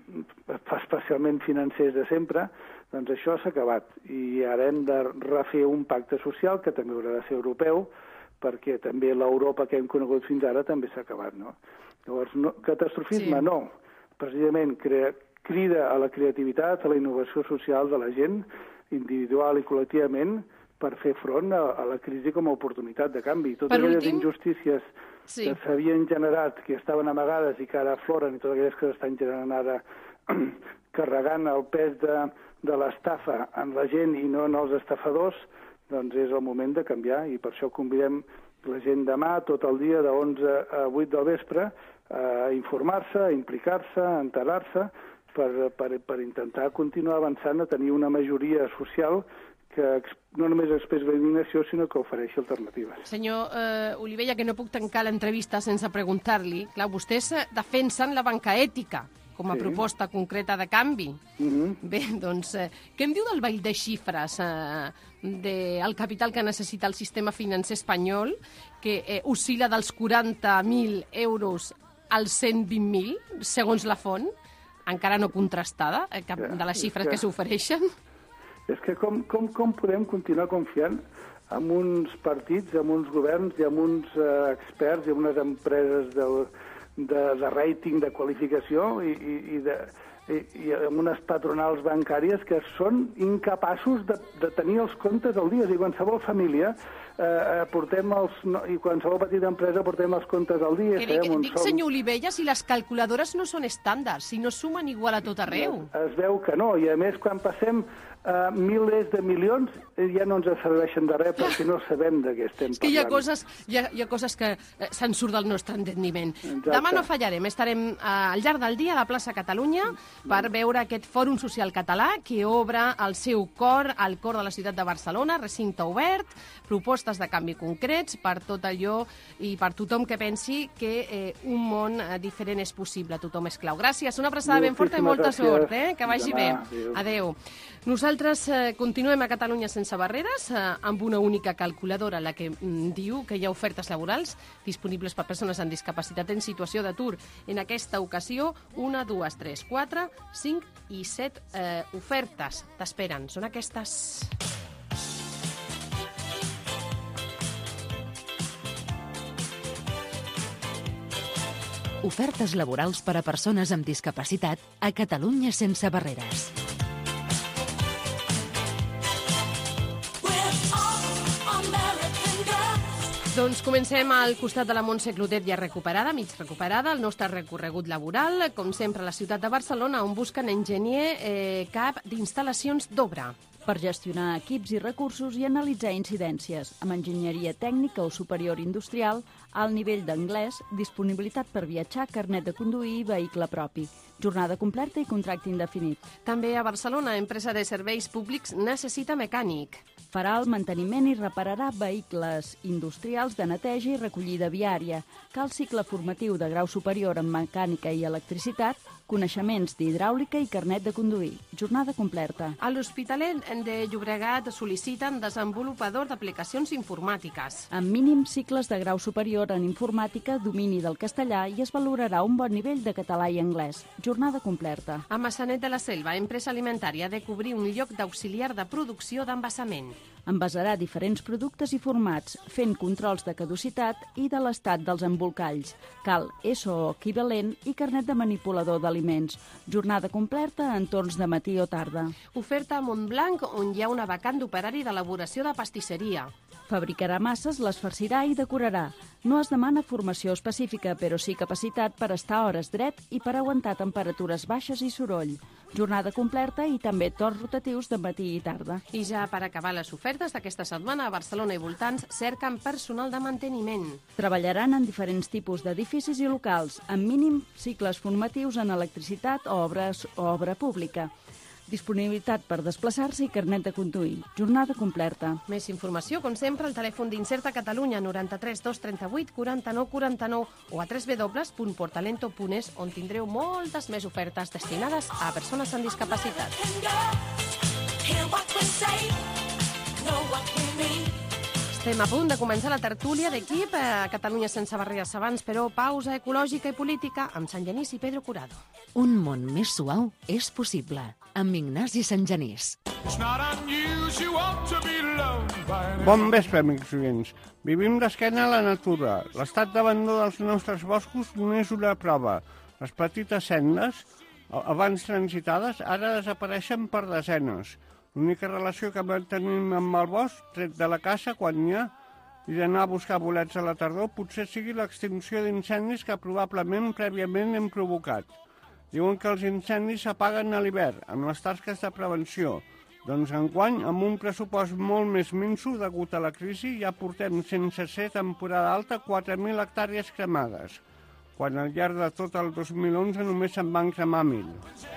especialment financers de sempre, doncs això s'ha acabat. I ara hem de refer un pacte social, que també haurà de ser europeu, perquè també l'Europa que hem conegut fins ara també s'ha acabat, no? Llavors, no, catastrofisme sí. No. Precisament crea, crida a la creativitat, a la innovació social de la gent, individual i col·lectivament, per fer front a, a la crisi com a oportunitat de canvi. Totes per aquelles últim... injustícies sí. que s'havien generat, que estaven amagades i que ara afloren, i totes aquelles que s'estan generant ara carregant el pes de, de l'estafa en la gent i no en els estafadors, doncs és el moment de canviar, i per això convidem la gent demà, tot el dia, de onze a vuit del vespre, a informar-se, a implicar-se, a enterar-se, per, per, per intentar continuar avançant a tenir una majoria social que no només expressa la indignació, sinó que ofereixi alternatives. Senyor eh, Olivella, que no puc tancar l'entrevista sense preguntar-li. Clar, vostès defensen la banca ètica com a sí. proposta concreta de canvi. Mm-hmm. Bé, doncs, eh, què em diu del ball de xifres eh, del capital que necessita el sistema financer espanyol, que eh, oscil·la dels quaranta mil euros als cent vint mil, segons la font, encara no contrastada, eh, cap de les xifres que, que s'ofereixen? És que com, com, com podem continuar confiant en uns partits, en uns governs i en uns eh, experts i en unes empreses de, de, de rating, de qualificació i, i, i, de, i, i en unes patronals bancàries que són incapaços de, de tenir els comptes al dia. És a dir, qualsevol família eh, portem els, no, i qualsevol petita empresa portem els comptes al dia. Que dic, dic som... senyor Olivella, si les calculadores no són estàndards, si no sumen igual a tot arreu. Es veu que no, i a més quan passem Uh, milers de milions ja no ens serveixen de res perquè no sabem de què estem parlant. És que hi ha coses, hi ha, hi ha coses que eh, se'n surt del nostre entendiment. Exacte. Demà no fallarem, estarem uh, al llarg del dia a la plaça Catalunya per veure aquest Fòrum Social Català que obre el seu cor al cor de la ciutat de Barcelona, recinte obert, propostes de canvi concrets per tot allò i per tothom que pensi que eh, un món eh, diferent és possible, tothom és clau. Gràcies, una abraçada ben forta i molta gràcies. Sort, eh? Que vagi Demà. Bé. Adéu. Nosaltres eh, continuem a Catalunya sense barreres, eh, amb una única calculadora, la que mm, diu que hi ha ofertes laborals disponibles per persones amb discapacitat en situació d'atur. En aquesta ocasió, una, dues, tres, quatre, cinc i set eh, ofertes t'esperen. Són aquestes. Ofertes laborals per a persones amb discapacitat a Catalunya sense barreres. Doncs comencem al costat de la Montse Clotet, ja recuperada, mig recuperada, el nostre recorregut laboral, com sempre a la ciutat de Barcelona, on busquen enginyer eh, cap d'instal·lacions d'obra. Per gestionar equips i recursos i analitzar incidències, amb enginyeria tècnica o superior industrial, alt nivell d'anglès, disponibilitat per viatjar, carnet de conduir i vehicle propi. Jornada completa i contracte indefinit. També a Barcelona, empresa de serveis públics necessita mecànic. Farà el manteniment i repararà vehicles industrials de neteja i recollida viària. Cal cicle formatiu de grau superior en mecànica i electricitat, coneixements d'hidràulica i carnet de conduir. Jornada completa. A l'Hospitalet de Llobregat sol·liciten desenvolupador d'aplicacions informàtiques. Amb mínim cicles de grau superior en informàtica, domini del castellà i es valorarà un bon nivell de català i anglès. Jornada completa. A Massanet de la Selva, empresa alimentària ha de cobrir un lloc d'auxiliar de producció d'envasament. Envasarà diferents productes i formats, fent controls de caducitat i de l'estat dels embolcalls. Cal S O equivalent i carnet de manipulador d'aliments. Jornada completa en torns de matí o tarda. Oferta a Montblanc, on hi ha una vacant d'operari d'elaboració de pastisseria. Fabricarà masses, les farcirà i decorarà. No es demana formació específica, però sí capacitat per estar hores dret i per aguantar temperatures baixes i soroll. jornada completa i també torns rotatius de matí i tarda. I ja per acabar les ofertes d'aquesta setmana a Barcelona i voltants cerquen personal de manteniment. Treballaran en diferents tipus d'edificis i locals, amb mínim cicles formatius en electricitat o obres o obra pública. Disponibilitat per desplaçar-se i carnet de conduir. Jornada completa. Més informació, com sempre, al telèfon d'Incerta Catalunya noranta-tres dos trenta-vuit quaranta-nou quaranta-nou o a w w w punt portalento punt es, on tindreu moltes més ofertes destinades a persones amb discapacitat. Estem a punt de començar la tertúlia d'equip a Catalunya sense barreres. Abans, però, pausa ecològica i política amb Sant Genís i Pedro Curado. Un món més suau és possible, amb Ignasi Sant Genís. Bon vespre, amics oients. Vivim d'esquena a la natura. L'estat d'abandó dels nostres boscos n'és una prova. Les petites sendes, abans transitades, ara desapareixen per desenes. L'única relació que mantenim amb el bosc, tret de la caça quan n'hi ha, i d'anar a buscar bolets a la tardor, potser sigui l'extinció d'incendis que probablement prèviament hem provocat. Diuen que els incendis s'apaguen a l'hivern, amb les tasques de prevenció. Doncs enguany, amb un pressupost molt més minso degut a la crisi, ja portem sense ser temporada alta quatre mil hectàrees cremades, quan al llarg de tot el dos mil onze només se'n van cremar mil.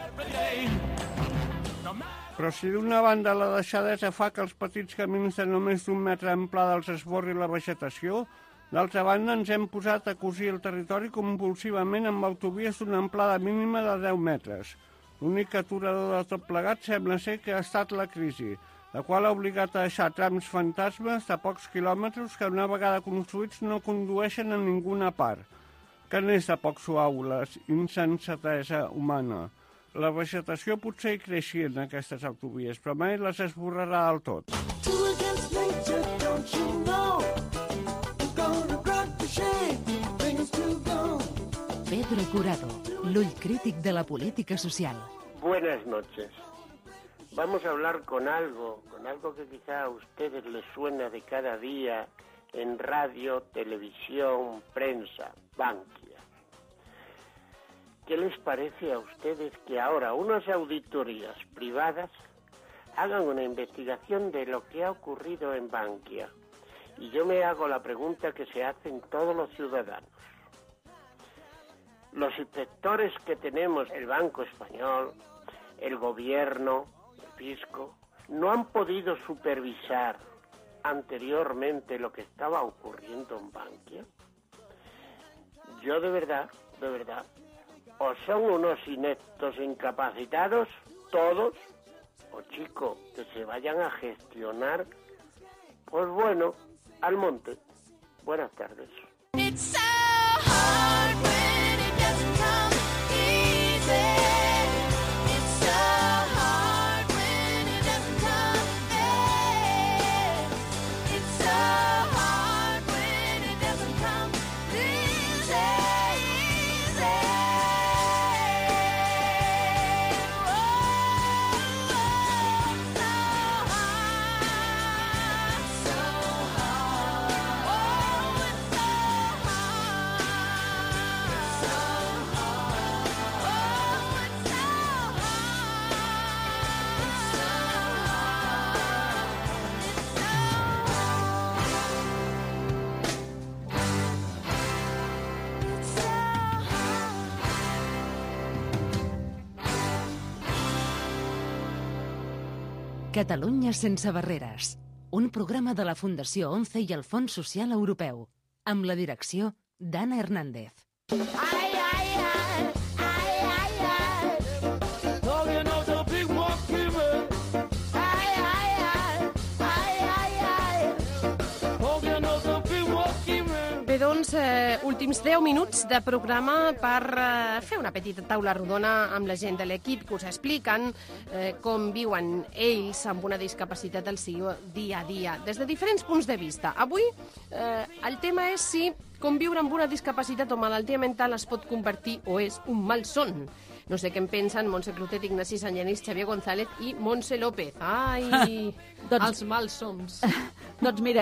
Però si d'una banda la deixadesa fa que els petits camins de només d'un metre d'amplada els esborri la vegetació, d'altra banda ens hem posat a cosir el territori compulsivament amb autovies d'una amplada mínima de deu metres. L'únic aturador de tot plegat sembla ser que ha estat la crisi, la qual ha obligat a deixar trams fantasmes de pocs quilòmetres que una vegada construïts no condueixen a ninguna part. Que n'és de poc suau la insensatesa humana. La vegetació potser hi creixia en aquestes autovies, però mai les esborrarà del tot. Pedro Curado, l'ull crític de la política social. Buenas noches. Vamos a hablar con algo, con algo que quizá a ustedes les suena de cada día en radio, televisión, prensa, Bankia. ¿Qué les parece a ustedes que ahora unas auditorías privadas hagan una investigación de lo que ha ocurrido en Bankia? Y yo me hago la pregunta que se hacen todos los ciudadanos. Los inspectores que tenemos, el Banco Español, el Gobierno, el Fisco, no han podido supervisar anteriormente lo que estaba ocurriendo en Bankia. Yo de verdad, de verdad, o son unos ineptos incapacitados, todos, o chicos, que se vayan a gestionar, pues bueno, al monte. Buenas tardes. It's so hard when it doesn't come easy. It's so hard when it doesn't come easy. It's so hard when it doesn't come easy. Catalunya sense barreres, un programa de la Fundació ONCE i el Fons Social Europeu, amb la direcció d'Anna Hernández. Ai, ai, ai, ai, ai, ai. Talking of the big walk river. Ai, ai, ai, ai, ai, ai. Talking of the big walk river. Bé, doncs, eh, últims deu minuts de programa per eh, fer una petita taula rodona amb la gent de l'equip que us expliquen eh, com viuen ells amb una discapacitat al seu dia a dia, des de diferents punts de vista. Avui eh, el tema és si conviure amb una discapacitat o malaltia mental es pot convertir o és un malson. No sé què en pensen Montse Clotet, Ignasi Sant Genís, Xavier González i Montse López. Ai, doncs, els malsons. Doncs mira,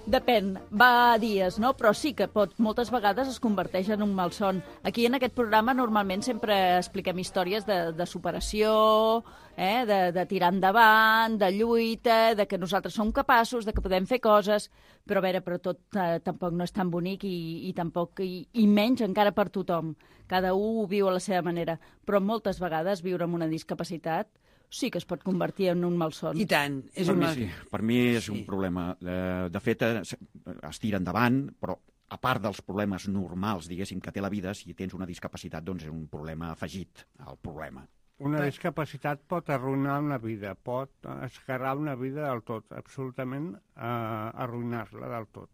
depèn, va a dies, no? Però sí que pot, moltes vegades es converteix en un malson. Aquí en aquest programa normalment sempre expliquem històries de, de superació, eh? de, de tirar endavant, de lluita, de que nosaltres som capaços, de que podem fer coses, però a veure, però tot eh, tampoc no és tan bonic i, i tampoc, i, i menys encara per tothom. Cada un ho viu a la seva manera, però moltes vegades viure amb una discapacitat sí que es pot convertir en un malson. I tant. És per, un mi, mal... sí. per mi és sí. un problema. Eh, de fet, es, es tira endavant, però a part dels problemes normals, diguéssim, que té la vida, si tens una discapacitat, doncs és un problema afegit al problema. Una discapacitat pot arruïnar una vida, pot esquerrar una vida del tot, absolutament eh, arruïnar-la del tot.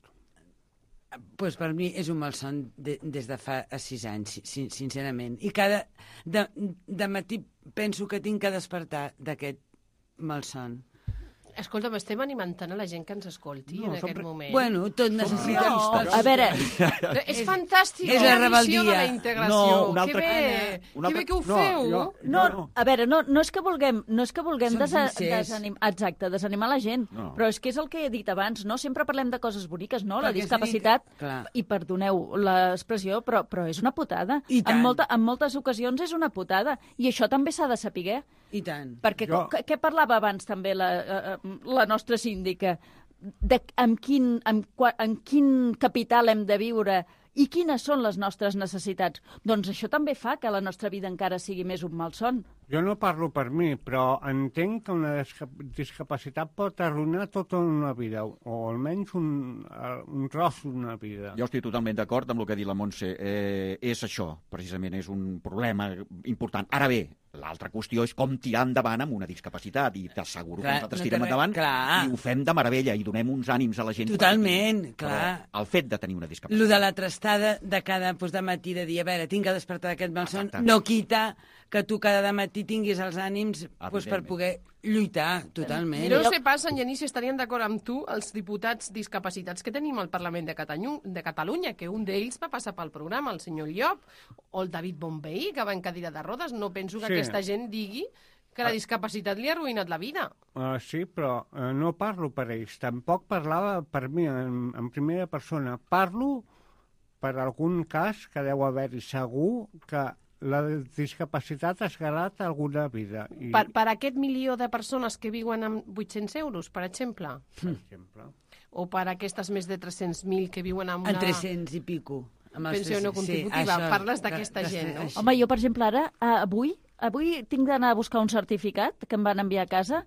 Pues per mi és un malson de, des de fa sis anys, sin, sincerament. I cada... De, de matí penso que tinc que despertar d'aquest malson. Escolta, estem alimentant a la gent que ens escolti no, en aquest moment. Bueno, tot necessita... No, a veure... És fantàstic, és la rebeldia. De la integració. No, una que altra... bé, una que altra... bé que ho no, feu. No, No, no, a veure, no, no és que vulguem, no és que vulguem Som desa, sincers. desanim, exacte, desanimar la gent, No. però és que és el que he dit abans, no? Sempre parlem de coses boniques, no? La Perquè discapacitat, sí, clar. i perdoneu l'expressió, però, però és una putada. I tant. En, molta, en moltes ocasions és una putada, i això també s'ha de saber. I tant. Perquè Jo- jo... què parlava abans també la, eh, la nostra síndica? De, amb, quin, amb, qua- amb quin capital hem de viure i quines són les nostres necessitats? Doncs això també fa que la nostra vida encara sigui més un malson. Jo no parlo per mi, però entenc que una disca- discapacitat pot arruïnar tota una vida, o almenys un, eh, un tros d'una vida. Jo estic totalment d'acord amb el que ha dit la Montse. Eh, és això, precisament, és un problema important. Ara bé, l'altra qüestió és com tirar endavant amb una discapacitat, i t'asseguro que Clar, nosaltres no tirem té res- endavant clar. i ho fem de meravella i donem uns ànims a la gent. Totalment, perquè- clar. Però el fet de tenir una discapacitat... Lo de la trastada de cada doncs, de matí, de dir, a veure, tinc que despertar d'aquest malson, Exacte. no quita que tu cada matí tinguis els ànims doncs, per Evidentment. poder lluitar, totalment. No sé pas, Genís, si estarien d'acord amb tu els diputats discapacitats que tenim al Parlament de, Catalunya, de Catalunya, que un d'ells va passar pel programa, el senyor Llop, o el David Bonvehí, que va en cadira de rodes. No penso que Sí. aquesta gent digui que la discapacitat li ha arruïnat la vida. Uh, sí, però uh, no parlo per ells. Tampoc parlava per mi, en, en primera persona. Parlo per algun cas que deu haver-hi segur que la discapacitat ha esgarrat alguna vida. I, Per, per aquest milió de persones que viuen amb vuit-cents euros, per exemple, per exemple. o per aquestes més de tres-cents mil que viuen amb En una tres-cents i pico. Amb els pensió no tres-cents, sí, contributiva. això, Parles d'aquesta de- de- gent, no? així. Home, jo, per exemple, ara, eh, avui, avui tinc d'anar a buscar un certificat que em van enviar a casa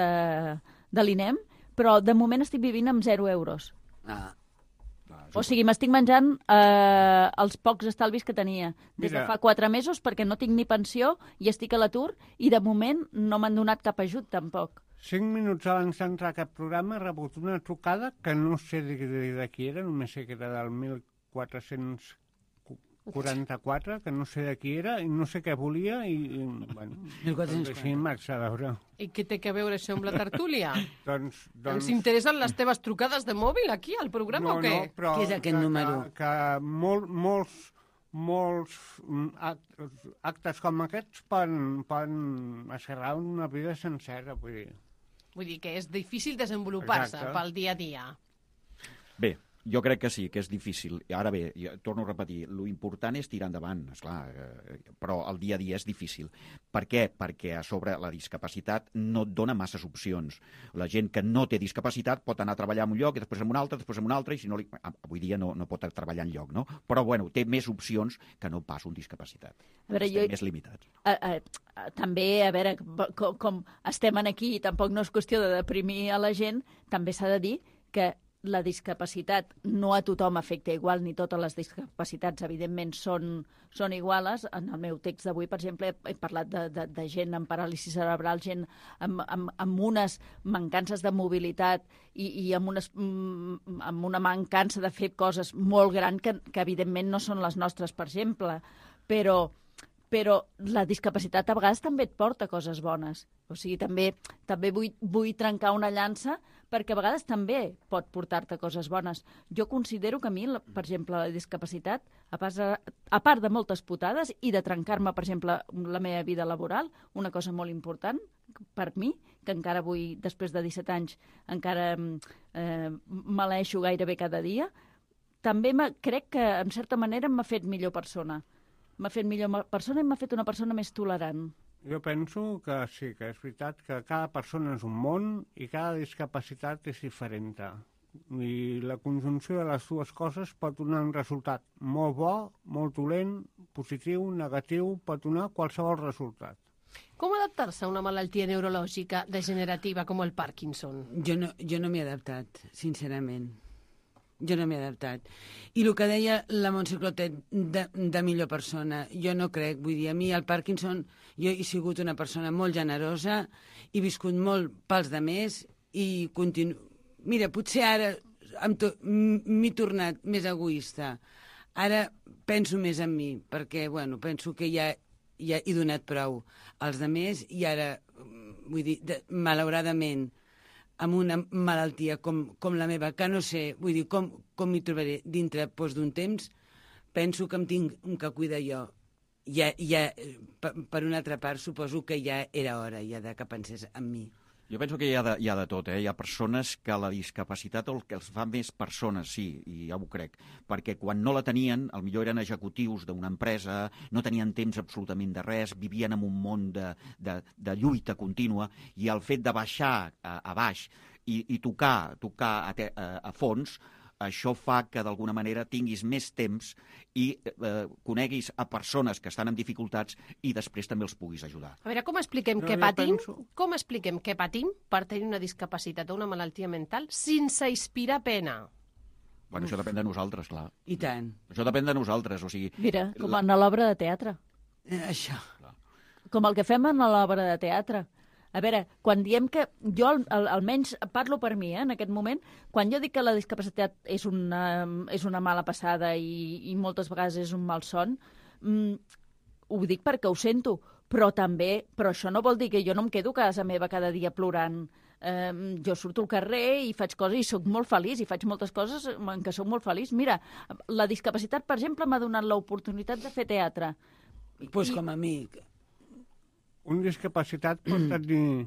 de, de l'I N E M, però de moment estic vivint amb zero euros. Ah. O sigui, m'estic menjant eh, els pocs estalvis que tenia des Mira. de fa quatre mesos perquè no tinc ni pensió i estic a l'atur i de moment no m'han donat cap ajut tampoc. Cinc minuts abans d'entrar a aquest programa he rebut una trucada que no sé de, de, de qui era, només sé que era del mil quatre-cents quaranta-quatre, que no sé de qui era, i no sé què volia, i, i bueno, mil quatre-cents doncs així em vaig a veure. I què té que veure això amb la tertúlia? doncs, doncs... Ens interessen les teves trucades de mòbil aquí, al programa, no, o què? No, però Què és aquest que, número? Que, que molt, molts, molts mm, actes, actes com aquests poden, poden esquerrar una vida sencera, vull dir. Vull dir que és difícil desenvolupar-se Exacte. pel dia a dia. Bé, jo crec que sí, que és difícil. Ara bé, jo torno a repetir, lo important és tirar endavant, esclar, eh, però el dia a dia és difícil. Per què? Perquè a sobre la discapacitat no et dona masses opcions. La gent que no té discapacitat pot anar a treballar en un lloc, i després en un altre, després en un altre, i si no li... avui dia no, no pot treballar en lloc, no? Però, bueno, té més opcions que no pas un discapacitat. A veure, Estem jo- més limitats. A, a, a, també, a veure, com, com estem aquí i tampoc no és qüestió de deprimir a la gent, també s'ha de dir que la discapacitat no a tothom afecta igual, ni totes les discapacitats, evidentment, són, són iguales. En el meu text d'avui, per exemple, he parlat de, de, de gent amb paràlisi cerebral, gent amb, amb, amb unes mancances de mobilitat i, i amb, unes, mm, amb una mancança de fer coses molt gran que, que evidentment no són les nostres, per exemple. Però, però la discapacitat a vegades també et porta coses bones. O sigui, també, també vull, vull trencar una llança perquè a vegades també pot portar-te coses bones. Jo considero que a mi, per exemple, la discapacitat, a part, a part de moltes putades i de trencar-me, per exemple, la meva vida laboral, una cosa molt important per mi, que encara vull, després de disset anys, encara eh, maleixo gairebé cada dia, també crec que, en certa manera, m'ha fet millor persona. M'ha fet millor persona i m'ha fet una persona més tolerant. Jo penso que sí, que és veritat que cada persona és un món i cada discapacitat és diferent. I la conjunció de les dues coses pot donar un resultat molt bo, molt dolent, positiu, negatiu, pot donar qualsevol resultat. Com adaptar-se a una malaltia neurològica degenerativa com el Parkinson? Jo no, jo no m'he adaptat, sincerament. Jo no m'he adaptat. I el que deia la Montse Clotet de, de millor persona, jo no crec. Vull dir, a mi el Parkinson, jo he sigut una persona molt generosa, he viscut molt pels de més i continuo... Mira, potser ara m'he tornat més egoista. Ara penso més en mi, perquè, bueno, penso que ja, ja he donat prou als de més i ara, vull dir, de, malauradament, amb una malaltia com, com la meva, que no sé, vull dir, com, com m'hi trobaré dintre doncs, d'un temps, penso que em tinc que cuidar jo. Ja, ja, per, per una altra part, suposo que ja era hora ja de que pensés en mi. Jo penso que hi ha de, hi ha de tot, eh? Hi ha persones que la discapacitat el que els fa més persones, sí, i ja ho crec, perquè quan no la tenien, al millor eren executius d'una empresa, no tenien temps absolutament de res, vivien en un món de, de, de lluita contínua, i el fet de baixar a, a baix i, i tocar, tocar a, te, a, a fons, això fa que d'alguna manera tinguis més temps i eh, coneguis a persones que estan en dificultats i després també els puguis ajudar. A veure, com expliquem no, què patim? Penso... Com expliquem què patim per tenir una discapacitat o una malaltia mental sense inspirar pena? Bueno, això depèn de nosaltres, clar. I tant. Això depèn de nosaltres, o sigui... Mira, com en l'obra de teatre. Eh, això. Com el que fem en l'obra de teatre. A veure, quan diem que... Jo al, al, almenys parlo per mi, eh, en aquest moment, quan jo dic que la discapacitat és una, és una mala passada i, i moltes vegades és un malson, mm, ho dic perquè ho sento, però també, però això no vol dir que jo no em quedo a casa meva cada dia plorant. Eh, jo surto al carrer i faig coses i sóc molt feliç i faig moltes coses en què sóc molt feliç. Mira, la discapacitat, per exemple, m'ha donat l'oportunitat de fer teatre. Doncs pues com a mi... Un discapacitat pot tenir...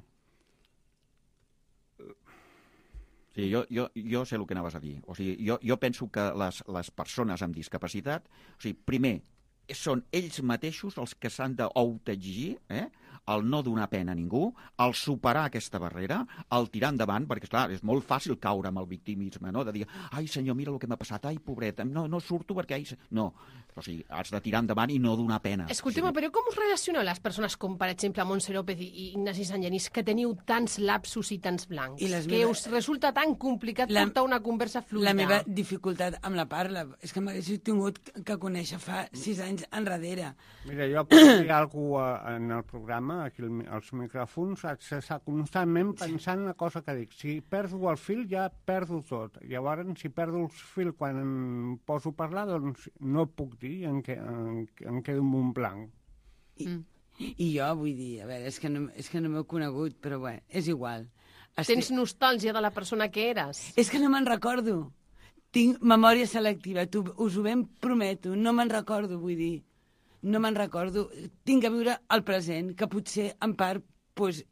Sí, jo, jo, jo sé el que anaves a dir. O sigui, jo, jo penso que les, les persones amb discapacitat, o sigui, primer, són ells mateixos els que s'han d'autoexigir, eh? El no donar pena a ningú, el superar aquesta barrera, el tirar endavant, perquè, clar, és molt fàcil caure amb el victimisme, no? De dir, ai, senyor, mira el que m'ha passat, ai, pobreta, no, no surto perquè... Ai... No, o sigui, has de tirar endavant i no donar pena. Escolteu, o sigui... però com us relacioneu les persones com, per exemple, Montse López i Ignasi Sant Genís, que teniu tants lapsus i tants blancs, I que meva... us resulta tan complicat la... portar una conversa fluida? La meva dificultat amb la parla és que m'hagués tingut que conèixer fa sis anys enrere. Mira, jo puc dir alguna cosa en el programa, aquí als micròfons, haig d'estar constantment pensant la cosa que dic. Si perdo el fil, ja perdo tot. Llavors, si perdo el fil quan em poso a parlar, doncs no puc dir, em, que, em, em quedo amb un blanc. I, I jo vull dir, a veure, és que no, és que no m'he conegut, però bé, és igual. Estic... Tens nostàlgia de la persona que eres? És que no me'n recordo. Tinc memòria selectiva, tu, us ho ben prometo, no me'n recordo, vull dir. No me'n recordo. Tinc que viure el present, que potser, en part, pues,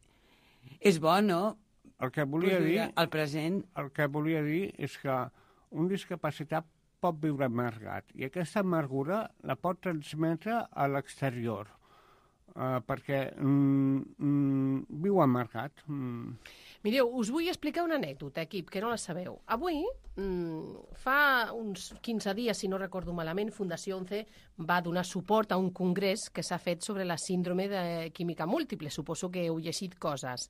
és bo, no? El que volia pues, dir... El present... El que volia dir és que un discapacitat pot viure amargat i aquesta amargura la pot transmetre a l'exterior, uh, perquè mm, mm, viu amargat. Mm. Mireu, us vull explicar una anècdota, equip, que no la sabeu. Avui, mmm, fa uns quinze dies, si no recordo malament, Fundació onze va donar suport a un congrés que s'ha fet sobre la síndrome de química múltiple. Suposo que heu llegit coses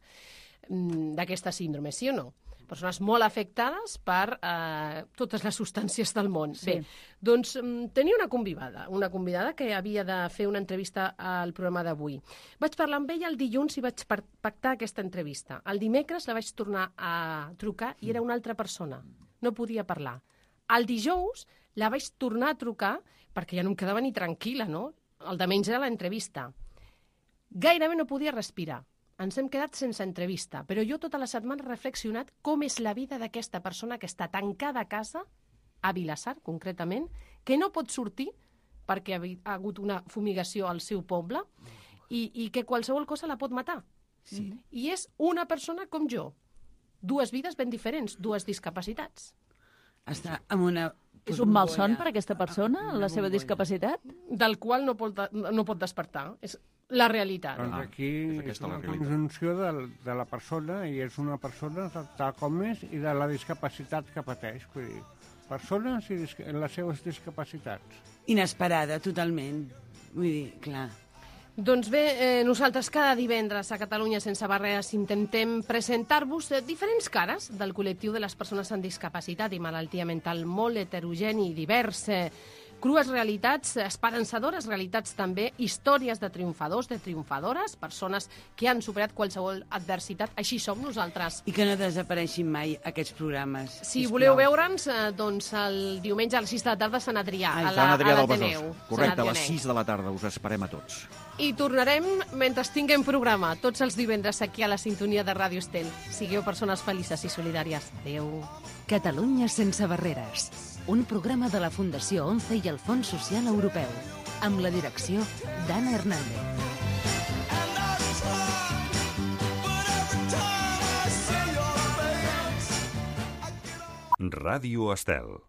mmm, d'aquesta síndrome, sí o no? Persones molt afectades per eh, totes les substàncies del món. Sí. Bé, doncs tenia una convidada, una convidada que havia de fer una entrevista al programa d'avui. Vaig parlar amb ella el dilluns i vaig pactar aquesta entrevista. El dimecres la vaig tornar a trucar i era una altra persona. No podia parlar. El dijous la vaig tornar a trucar perquè ja no em quedava ni tranquil·la, no? el de menys era l'entrevista. Gairebé no podia respirar. Ens hem quedat sense entrevista, però jo tota la setmana he reflexionat com és la vida d'aquesta persona que està tancada a casa, a Vilassar, concretament, que no pot sortir perquè ha hagut una fumigació al seu poble i, i que qualsevol cosa la pot matar. Sí. I és una persona com jo. Dues vides ben diferents, dues discapacitats. Està amb una... És un malson per a aquesta persona, la seva discapacitat? Del qual no pot, no pot despertar. És la realitat. Doncs aquí és és aquesta una la realitat. conjunció de, de la persona, i és una persona tal com és, i de la discapacitat que pateix. Vull dir, persones i disca- les seves discapacitats. Inesperada, totalment. Vull dir, clar. Doncs bé, eh, nosaltres cada divendres a Catalunya Sense Barreres intentem presentar-vos eh, diferents cares del col·lectiu de les persones amb discapacitat i malaltia mental molt heterogeni i divers. Eh, crues realitats, esperançadores realitats també, històries de triomfadors, de triomfadores, persones que han superat qualsevol adversitat. Així som nosaltres. I que no desapareixin mai aquests programes. Si sisplau. voleu veure'ns, eh, doncs el diumenge a les sis de la tarda a Sant Adrià, Ai, a Sant la- Adrià a del l'Ateneu. Besòs. Correcte, Sant a les Adrianenc. sis de la tarda. Us esperem a tots. I tornarem mentre tinguem programa, tots els divendres aquí a la sintonia de Ràdio Estel. Sigueu persones felices i solidàries. Adéu. Catalunya sense barreres. Un programa de la Fundació ONCE i el Fons Social Europeu. Amb la direcció d'Anna Hernández. Ràdio Estel.